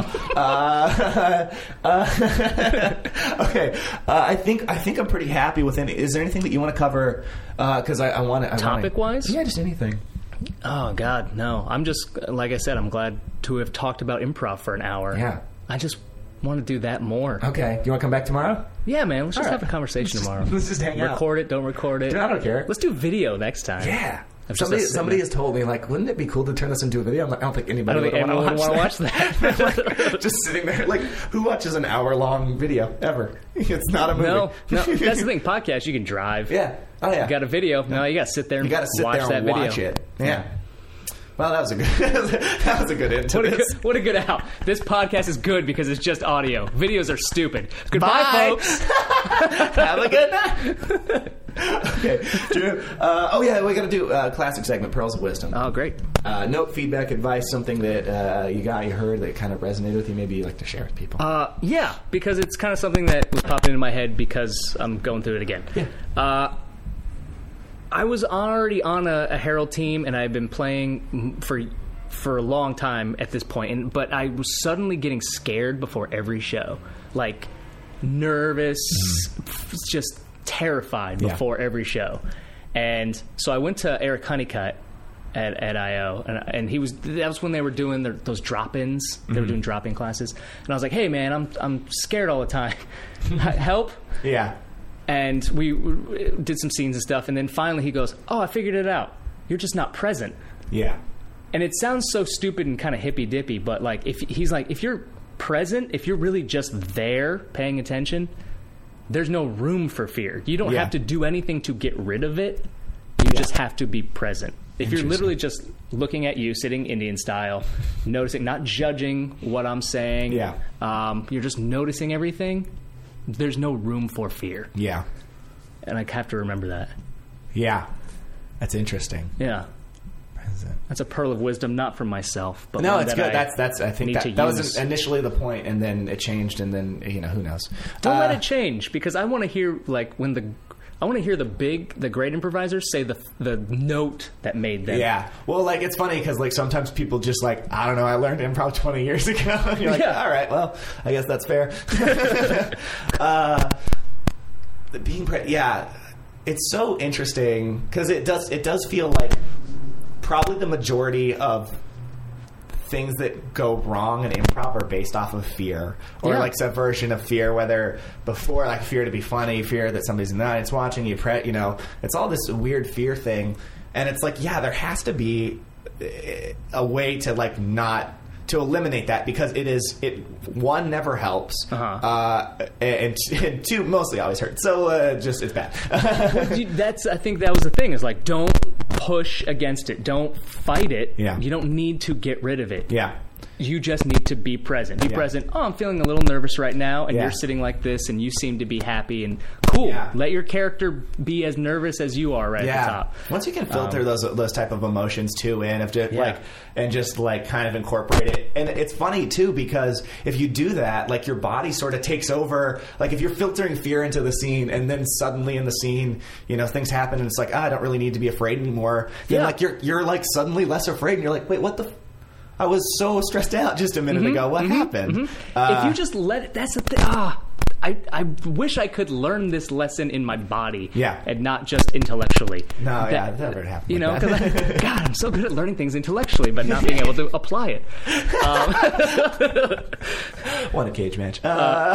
uh, uh, okay, uh, I think I think I'm pretty happy with any. Is there anything that you want to cover? Because I, I want to. Topic-wise? Yeah, just anything. Oh, God, no. I'm just, like I said, I'm glad to have talked about improv for an hour. Yeah. I just want to do that more. Okay, you want to come back tomorrow? Yeah, man. Let's just All right. have a conversation tomorrow. Let's just hang out. Record it, don't record it. Dude, I don't care. Let's do video next time. Yeah. I'm just Somebody, us sitting somebody there. has told me, like, wouldn't it be cool to turn this into a video? I'm like, I don't think I anybody don't think would anyone would want want to to watch watch that. that. Like, just sitting there, like, who watches an hour-long video ever? It's not a movie. No, no. That's the thing. Podcast, you can drive. Yeah. Oh, yeah. You got a video. No, you got to sit there and You got to sit watch there that and video. watch it. Yeah. Well, that was a good. that was a good end to What a, this. good, what a good out. This podcast is good because it's just audio. Videos are stupid. Goodbye, Bye. folks. Have a good night. Okay, Drew. Uh, oh yeah, we got to do a uh, classic segment, Pearls of Wisdom. Oh, great. Uh, note, feedback, advice, something that uh, you got, you heard that kind of resonated with you. Maybe you like to share with people. Uh, yeah, because it's kind of something that was popping into my head because I'm going through it again. Yeah. Uh, I was already on a, a Herald team, and I've been playing for for a long time at this point. And but I was suddenly getting scared before every show, like nervous, mm. just terrified Yeah. before every show. And so I went to Eric Honeycutt at, at I O, and, and he was that was when they were doing their, those drop-ins. They Mm-hmm. were doing drop-in classes, and I was like, "Hey, man, I'm I'm scared all the time. Help!" Yeah. And we we did some scenes and stuff, and then finally he goes, "Oh, I figured it out. You're just not present." Yeah. And it sounds so stupid and kind of hippy dippy, but like if he's like, if you're present, if you're really just there paying attention, there's no room for fear. You don't Yeah. have to do anything to get rid of it. You just have to be present. If you're literally just looking at you, sitting Indian style, noticing, not judging what I'm saying, Yeah. um, you're just noticing everything, there's no room for fear. Yeah. And I have to remember that. Yeah. That's interesting. Yeah. Present. That's a pearl of wisdom, not from myself, but No, one it's that good. I that's that's. I think need that, to that use. was initially the point, and then it changed, and then you know who knows. Don't Uh, let it change, because I want to hear like when the I want to hear the big, the great improvisers say the the note that made them. Yeah. Well, like it's funny because like sometimes people just like I don't know. I learned improv twenty years ago. And you're like, Yeah. all right, well, I guess that's fair. uh, the being pre- yeah, it's so interesting because it does it does feel like probably the majority of things that go wrong in improv are based off of fear or Yeah. like subversion of fear, whether before like fear to be funny, fear that somebody's in the audience watching you, pre- you know, it's all this weird fear thing. And it's like, yeah, there has to be a way to like not to eliminate that because it is it one never helps, Uh-huh. uh, and, and two mostly always hurts. So uh, just it's bad. That's I think that was the thing is like don't push against it, don't fight it. Yeah. You don't need to get rid of it. yeah. You just need to be present. Be Yeah. present. Oh, I'm feeling a little nervous right now, and Yeah. you're sitting like this, and you seem to be happy and cool. Yeah. Let your character be as nervous as you are right Yeah. at the top. Once you can filter Um, those those type of emotions too in, if just, Yeah. like and just like kind of incorporate it. And it's funny too because if you do that, like your body sort of takes over. Like if you're filtering fear into the scene, and then suddenly in the scene, you know, things happen, and it's like, ah, I don't really need to be afraid anymore. Then Yeah. like you're you're like suddenly less afraid, and you're like, wait, what the. F- I was so stressed out just a minute ago. What happened? Uh, if you just let it, that's the thing. Ah, I, I wish I could learn this lesson in my body, Yeah. and not just intellectually. No, yeah, that never happened You like know, that. because God, I'm so good at learning things intellectually, but not being able to apply it. Um, won a cage match. Uh,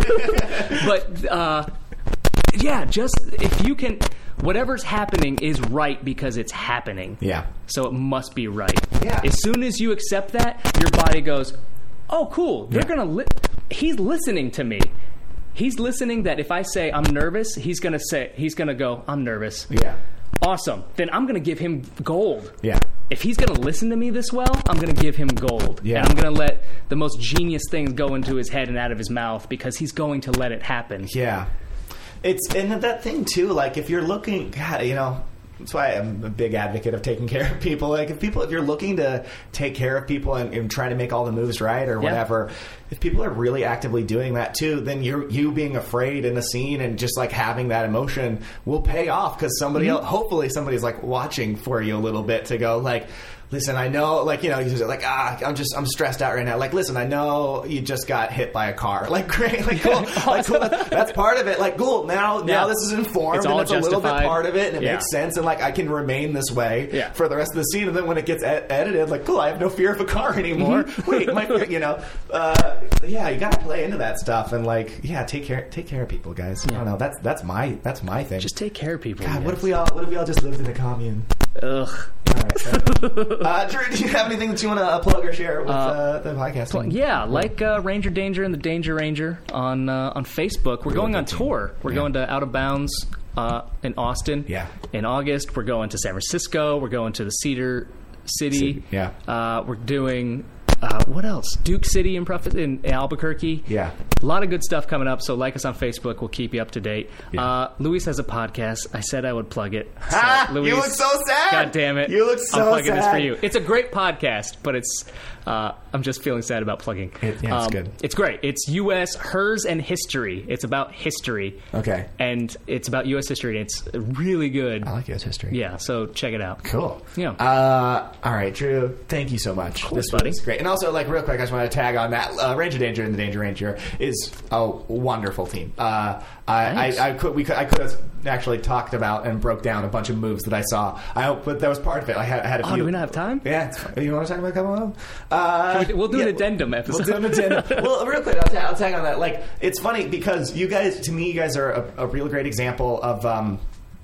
but uh, yeah, just if you can, whatever's happening is right because it's happening. yeah. So it must be right. Yeah. As soon as you accept that, your body goes, "Oh, cool. They're Yeah. gonna. Li- he's listening to me. He's listening. That if I say I'm nervous, he's gonna say he's gonna go, I'm nervous. Yeah. Awesome. Then I'm gonna give him gold. Yeah. If he's gonna listen to me this well, I'm gonna give him gold. Yeah. And I'm gonna let the most genius things go into his head and out of his mouth because he's going to let it happen. Yeah. It's and that thing too, like if you're looking, God, you know, that's why I'm a big advocate of taking care of people. Like if people, if you're looking to take care of people and, and try to make all the moves right or whatever, if people are really actively doing that too, then you're, you being afraid in a scene and just like having that emotion will pay off because somebody Mm-hmm. else, hopefully somebody's like watching for you a little bit to go like, listen, I know, like, you know, you just like, ah, I'm just, I'm stressed out right now. Like, listen, I know you just got hit by a car. Like, great, like, cool, like, cool. That's, that's part of it. Like, cool. Now, now Yeah. this is informed, It's and all it's a little bit justified. part of it, and it Yeah. makes sense, and like, I can remain this way Yeah. for the rest of the scene. And then when it gets ed- edited, like, cool, I have no fear of a car anymore. Mm-hmm. Wait, my, you know, uh, yeah, you got to play into that stuff, and like, yeah, take care, take care of people, guys. I don't know. That's that's my that's my thing. Just take care of people. God, what yes. if we all what if we all just lived in a commune? Ugh. All right, so, uh, Drew, do you have anything that you want to uh, plug or share with uh, the podcast? Yeah, like uh, Ranger Danger and the Danger Ranger on uh, on Facebook. We're going on tour. We're Yeah. going to Out of Bounds uh, in Austin. Yeah. In August, we're going to San Francisco. We're going to the Cedar City. City, yeah. Uh, we're doing uh, what else? Duke City Improv in Albuquerque. Yeah. A lot of good stuff coming up. So like us on Facebook. We'll keep you up to date. Yeah. Uh, Luis has a podcast. I said I would plug it. So, Ah, Luis, you look so sad. God damn it! You look so I'm plugging this sad. for you. It's a great podcast, but it's uh, I'm just feeling sad about plugging. It- yeah, it's Um, good. It's great. It's U S Hers and History. It's about history. Okay. And it's about U S history, and it's really good. I like U S history. Yeah, so check it out. Cool. Yeah. Uh, all right, Drew. Thank you so much. course, this buddy. was great. And also, like, real quick, I just want to tag on that. Uh, Ranger Danger and the Danger Ranger is a wonderful team. Uh, I, Thanks. I, I could we could I could have actually talked about and broke down a bunch of moves that I saw. I hope, but that was part of it. I had, I had a Oh, few. do we not have time? Yeah. It's fine. You want to talk about a couple of them? Uh, We'll do an yeah, addendum episode. We'll do an addendum. Well, real quick, I'll, ta- I'll tag on that. Like, it's funny because you guys, to me, you guys are a, a real great example of. Um,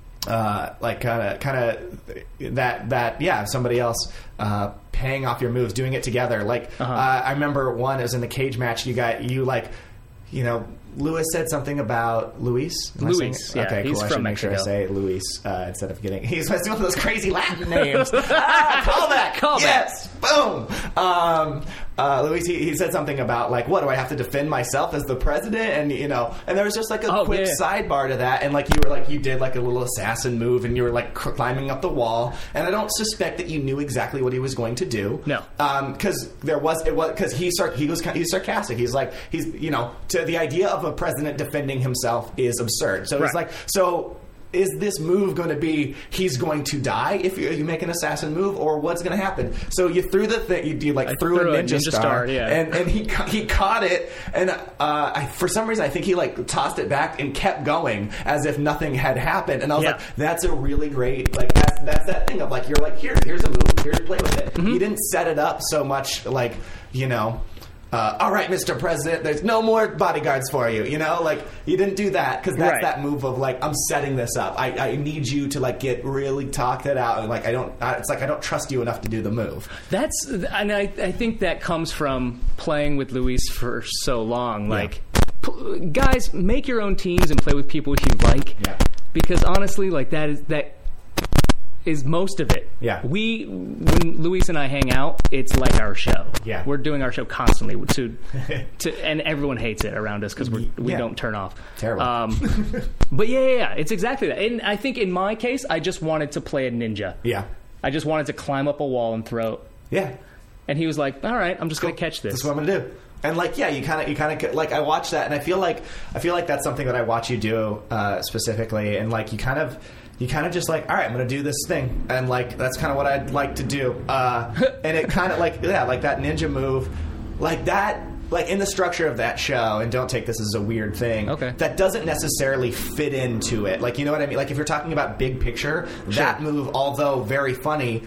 uh, like kind of, kind of that, that, yeah, somebody else, uh, paying off your moves, doing it together. Like, Uh-huh. uh, I remember one, it was in the cage match, you got, you like, you know, Luis said something about Luis. Am I Luis, saying- yeah, okay, he's cool. I from should make sure I Mexico. say Luis uh, instead of getting. He's one of those crazy Latin names. ah, call that. Call back. yes. Boom. Um, uh, Luis, he, he said something about like, what do I have to defend myself as the president? And you know, and there was just like a Oh, quick yeah. sidebar to that, and like you were like you did like a little assassin move, and you were like cr- climbing up the wall, and I don't suspect that you knew exactly what he was going to do. No. because there was it was because he sar- he was kind- he's sarcastic. He's like he's you know to the idea of a president defending himself is absurd. So it's Right. like so. Is this move going to be he's going to die if you, you make an assassin move, or what's going to happen? So you threw the thing, you, you like I threw, threw a a ninja, ninja star, star, yeah. and and he ca- he caught it, and uh, I, for some reason I think he like tossed it back and kept going as if nothing had happened, and I was Yeah. like, that's a really great like that's that's that thing of like you're like here here's a move, here play with it. Mm-hmm. You didn't set it up so much like you know. uh, all right, Mister President, there's no more bodyguards for you. You know, like you didn't do that because that's Right. that move of like I'm setting this up. I, I need you to like get really talk that out, and like I don't. I, it's like I don't trust you enough to do the move. That's, and I, I think that comes from playing with Luis for so long. Like, p- guys, make your own teams and play with people you like. Yeah. Because honestly, like that is that is most of it. Yeah. We, when Luis and I hang out, it's like our show. Yeah. We're doing our show constantly to, to and everyone hates it around us because we we Yeah. don't turn off. Terrible. Um, but yeah, yeah, yeah, it's exactly that. And I think in my case, I just wanted to play a ninja. Yeah. I just wanted to climb up a wall and throw. Yeah. And he was like, "All right, I'm just going to catch this." That's what I'm gonna do. And like, yeah, you kind of, you kind of like. I watch that, and I feel like, I feel like that's something that I watch you do uh, specifically. And like, you kind of, you kind of just like, all right, I'm gonna do this thing, and like, that's kind of what I'd like to do. Uh, and it kind of like, yeah, like that ninja move, like that. Like in the structure of that show, and don't take this as a weird thing. Okay. That doesn't necessarily fit into it. Like, you know what I mean? Like if you're talking about big picture, that move, although very funny,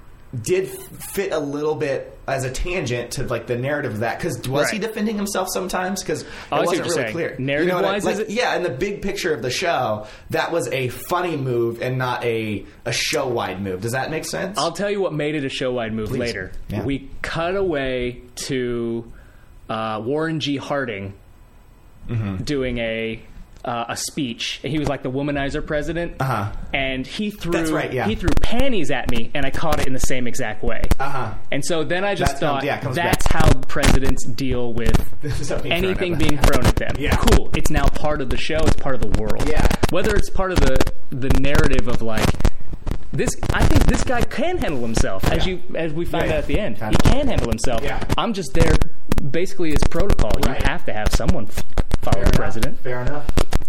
did fit a little bit as a tangent to like the narrative of that. Because was Right. he defending himself sometimes? Because it Oh, I see wasn't what you're really saying. clear. Narrative-wise, like, is it? Yeah, in the big picture of the show, that was a funny move and not a a show wide move. Does that make sense? I'll tell you what made it a show-wide move Please. later. Yeah. We cut away to uh, Warren G. Harding Mm-hmm. doing a uh, a speech. He was like the womanizer president, Uh-huh. and he threw That's right, yeah. he threw panties at me, and I caught it in the same exact way. Uh-huh. And so then I just That thought comes- yeah, comes that's back. how presidents deal with Something thrown anything at them. being thrown at them. Yeah. Cool. It's now part of the show. It's part of the world. Yeah. Whether it's part of the the narrative of like this, I think this guy can handle himself. As Yeah. you as we find Yeah, out at the end, yeah. he can handle himself. Yeah. I'm just there. Basically, as protocol, Right. you have to have someone f- follow Fair the enough. president. Fair enough.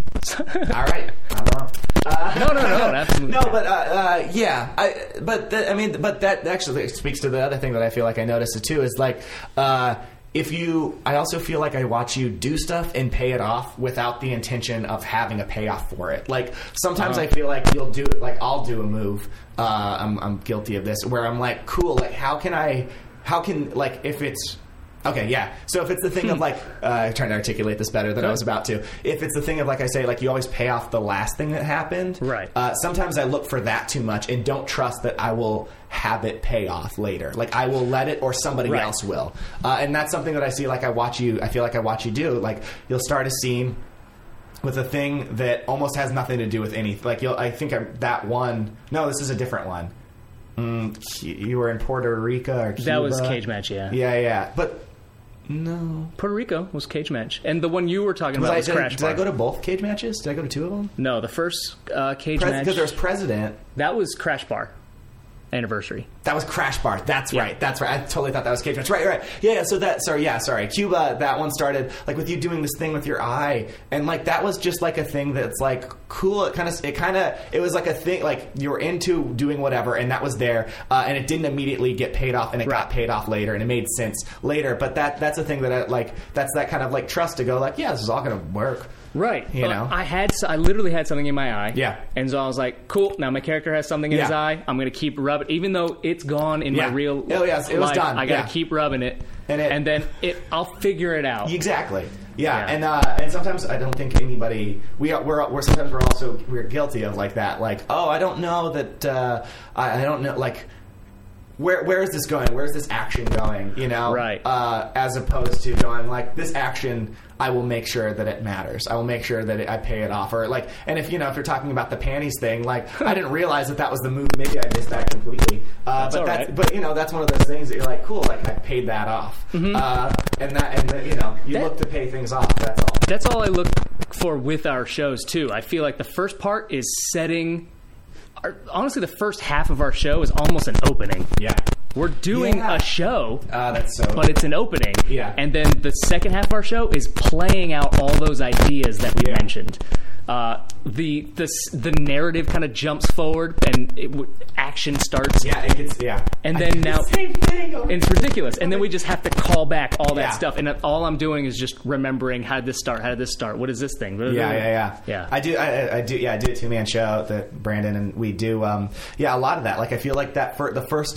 All right, I'm wrong. Uh, No, no, no, absolutely. no, but uh, uh, yeah, I, but th- I mean, but that actually speaks to the other thing that I feel like I noticed it too is like. Uh, If you, I also feel like I watch you do stuff and pay it off without the intention of having a payoff for it. Like sometimes Uh-huh. I feel like you'll do it, like I'll do a move. Uh, I'm, I'm guilty of this where I'm like, cool. Like how can I? How can like if it's okay, yeah. So if it's the thing of like, uh, I'm trying to articulate this better than I was about to. If it's the thing of like I say, like you always pay off the last thing that happened. Right. Uh, sometimes I look for that too much and don't trust that I will have it pay off later. Like I will let it, or somebody Right. else will. Uh, and that's something that I see. Like I watch you. I feel like I watch you do. Like you'll start a scene with a thing that almost has nothing to do with anything. Like you'll. I think I'm, that one. No, this is a different one. Mm, you were in Puerto Rico or Cuba. That was Cage Match, yeah. Yeah, yeah. But no. Puerto Rico was Cage Match, and the one you were talking Was about I, was did, Crash did Bar. I go to both cage matches? Did I go to two of them? No, the first uh, Cage Pres- Match. Because there was President. That was Crash Bar anniversary. That was Crash Bar. That's Yeah. right. That's right. I totally thought that was Cage Match. Right, right. Yeah, yeah. So that, sorry, yeah, sorry. Cuba, that one started, like, with you doing this thing with your eye. And, like, that was just, like, a thing that's, like, cool. It kind of, it kind of, it was like a thing, like, you were into doing whatever, and that was there. Uh, and it didn't immediately get paid off, and it Right. got paid off later, and it made sense later. But that that's a thing that, I, like, that's that kind of, like, trust to go, like, yeah, this is all going to work. Right. You But know? I had, s- I literally had something in my eye. Yeah. And so I was like, cool, now my character has something in his Yeah. eye. I'm going to keep rubbing, even though it's gone in Yeah. my real Oh, yes, it was life, done. I got to Yeah. keep rubbing it. And it- and then it, I'll figure it out. Exactly. Yeah, Yeah. and uh, and sometimes I don't think anybody we are we're, we're sometimes we're also we're guilty of like that. Like, oh, I don't know that uh, I, I don't know like where where is this going? Where's this action going? You know, Right. Uh, as opposed to going like this action, I will make sure that it matters. I will make sure that it, I pay it off. Or like, and if you know if you're talking about the panties thing, like I didn't realize that that was the move. Maybe I missed that completely. Uh, That's but all that's right. but you know that's one of those things that you're like, cool, like I paid that off. Uh, and that and the, you know you That- look to pay things off. That's all. That's all I look for with our shows, too. I feel like the first part is setting. Our, honestly, the first half of our show is almost an opening. Yeah. We're doing Yeah. a show, Uh, that's so. but it's an opening. Yeah. And then the second half of our show is playing out all those ideas that we Yeah. mentioned. Uh, the the s- the narrative kind of jumps forward and it, w- action starts. yeah, it gets yeah. And I then do the now same thing. and it's ridiculous. And then we just have to call back all that Yeah. stuff. And all I'm doing is just remembering how did this start? How did this start? What is this thing? Yeah, yeah, yeah. Yeah. I do. I, I- I do. Yeah, I do a two man show that Brandon and we do. Um, yeah, a lot of that. Like I feel like that for the first.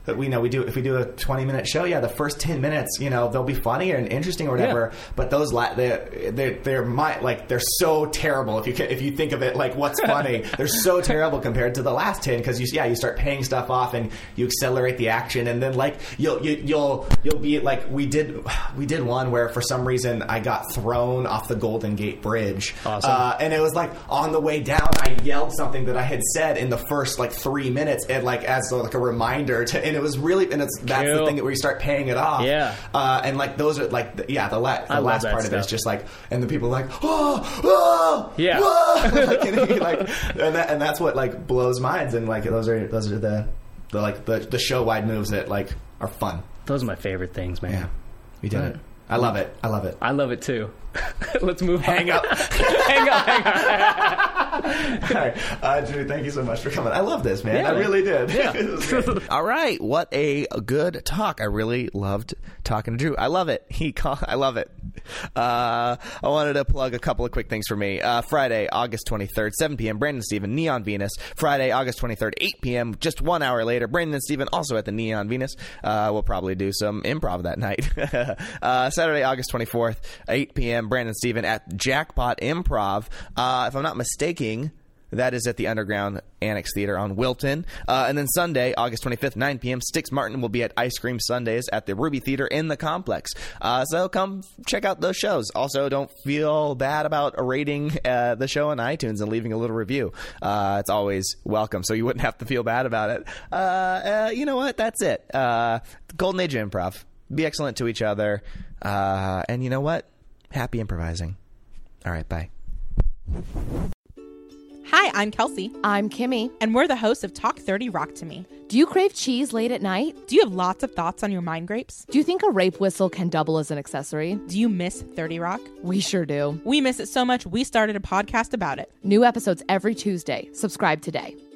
we know we do if we do a twenty minute show, yeah, the first ten minutes, you know, they'll be funny and interesting or whatever. Yeah. But those la- they they they're my, like they're so terrible if you can, if you think of it like what's funny. They're so terrible compared to the last ten because you yeah you start paying stuff off and you accelerate the action, and then like you'll you, you'll you'll be like we did we did one where for some reason I got thrown off the Golden Gate Bridge. Awesome. Uh, and it was like on the way down, I yelled something that I had said in the first like three minutes, and like as like a reminder to, and it was really, and it's that's Cool. the thing where you start paying it off. Yeah. Uh, and like those are like the, yeah, the, la- the I love last that part of it is stuff. just like, and the people are like oh oh Yeah. oh! like, and, you, like, and, that, and that's what like blows minds, and like those are those are the the like the the show wide moves that like are fun. Those are my favorite things, man. Yeah, we did Right. it. I love it. I love it. I love it too. Let's move Hang on. up. hang up, hang up. All right. Uh, Drew, thank you so much for coming. I love this, man. Yeah, I man. really did. Yeah. It was great. All right. What a good talk. I really loved talking to Drew. I love it. He call, I love it. Uh, I wanted to plug a couple of quick things for me. Uh, Friday, August twenty-third, seven p.m., Brandon Steven, Neon Venus. Friday, August twenty-third, eight p.m., just one hour later, Brandon and Steven also at the Neon Venus. Uh, we'll probably do some improv that night. uh, Saturday, August twenty-fourth, eight p.m., Brandon Steven at Jackpot Improv. Uh, if I'm not mistaken, that is at the Underground Annex Theater on Wilton. Uh, and then Sunday, August twenty-fifth, nine p.m., Styx Martin will be at Ice Cream Sundays at the Ruby Theater in the Complex. Uh, so come check out those shows. Also, don't feel bad about rating uh, the show on iTunes and leaving a little review. Uh, it's always welcome, so you wouldn't have to feel bad about it. Uh, uh, you know what? That's it. Uh, Golden Age of Improv. Be excellent to each other. Uh, and you know what? Happy improvising. All right, bye. Hi, I'm Kelsey. I'm Kimmy. And we're the hosts of Talk thirty Rock to Me. Do you crave cheese late at night? Do you have lots of thoughts on your mind grapes? Do you think a rape whistle can double as an accessory? Do you miss thirty Rock? We sure do. We miss it so much, we started a podcast about it. New episodes every Tuesday. Subscribe today.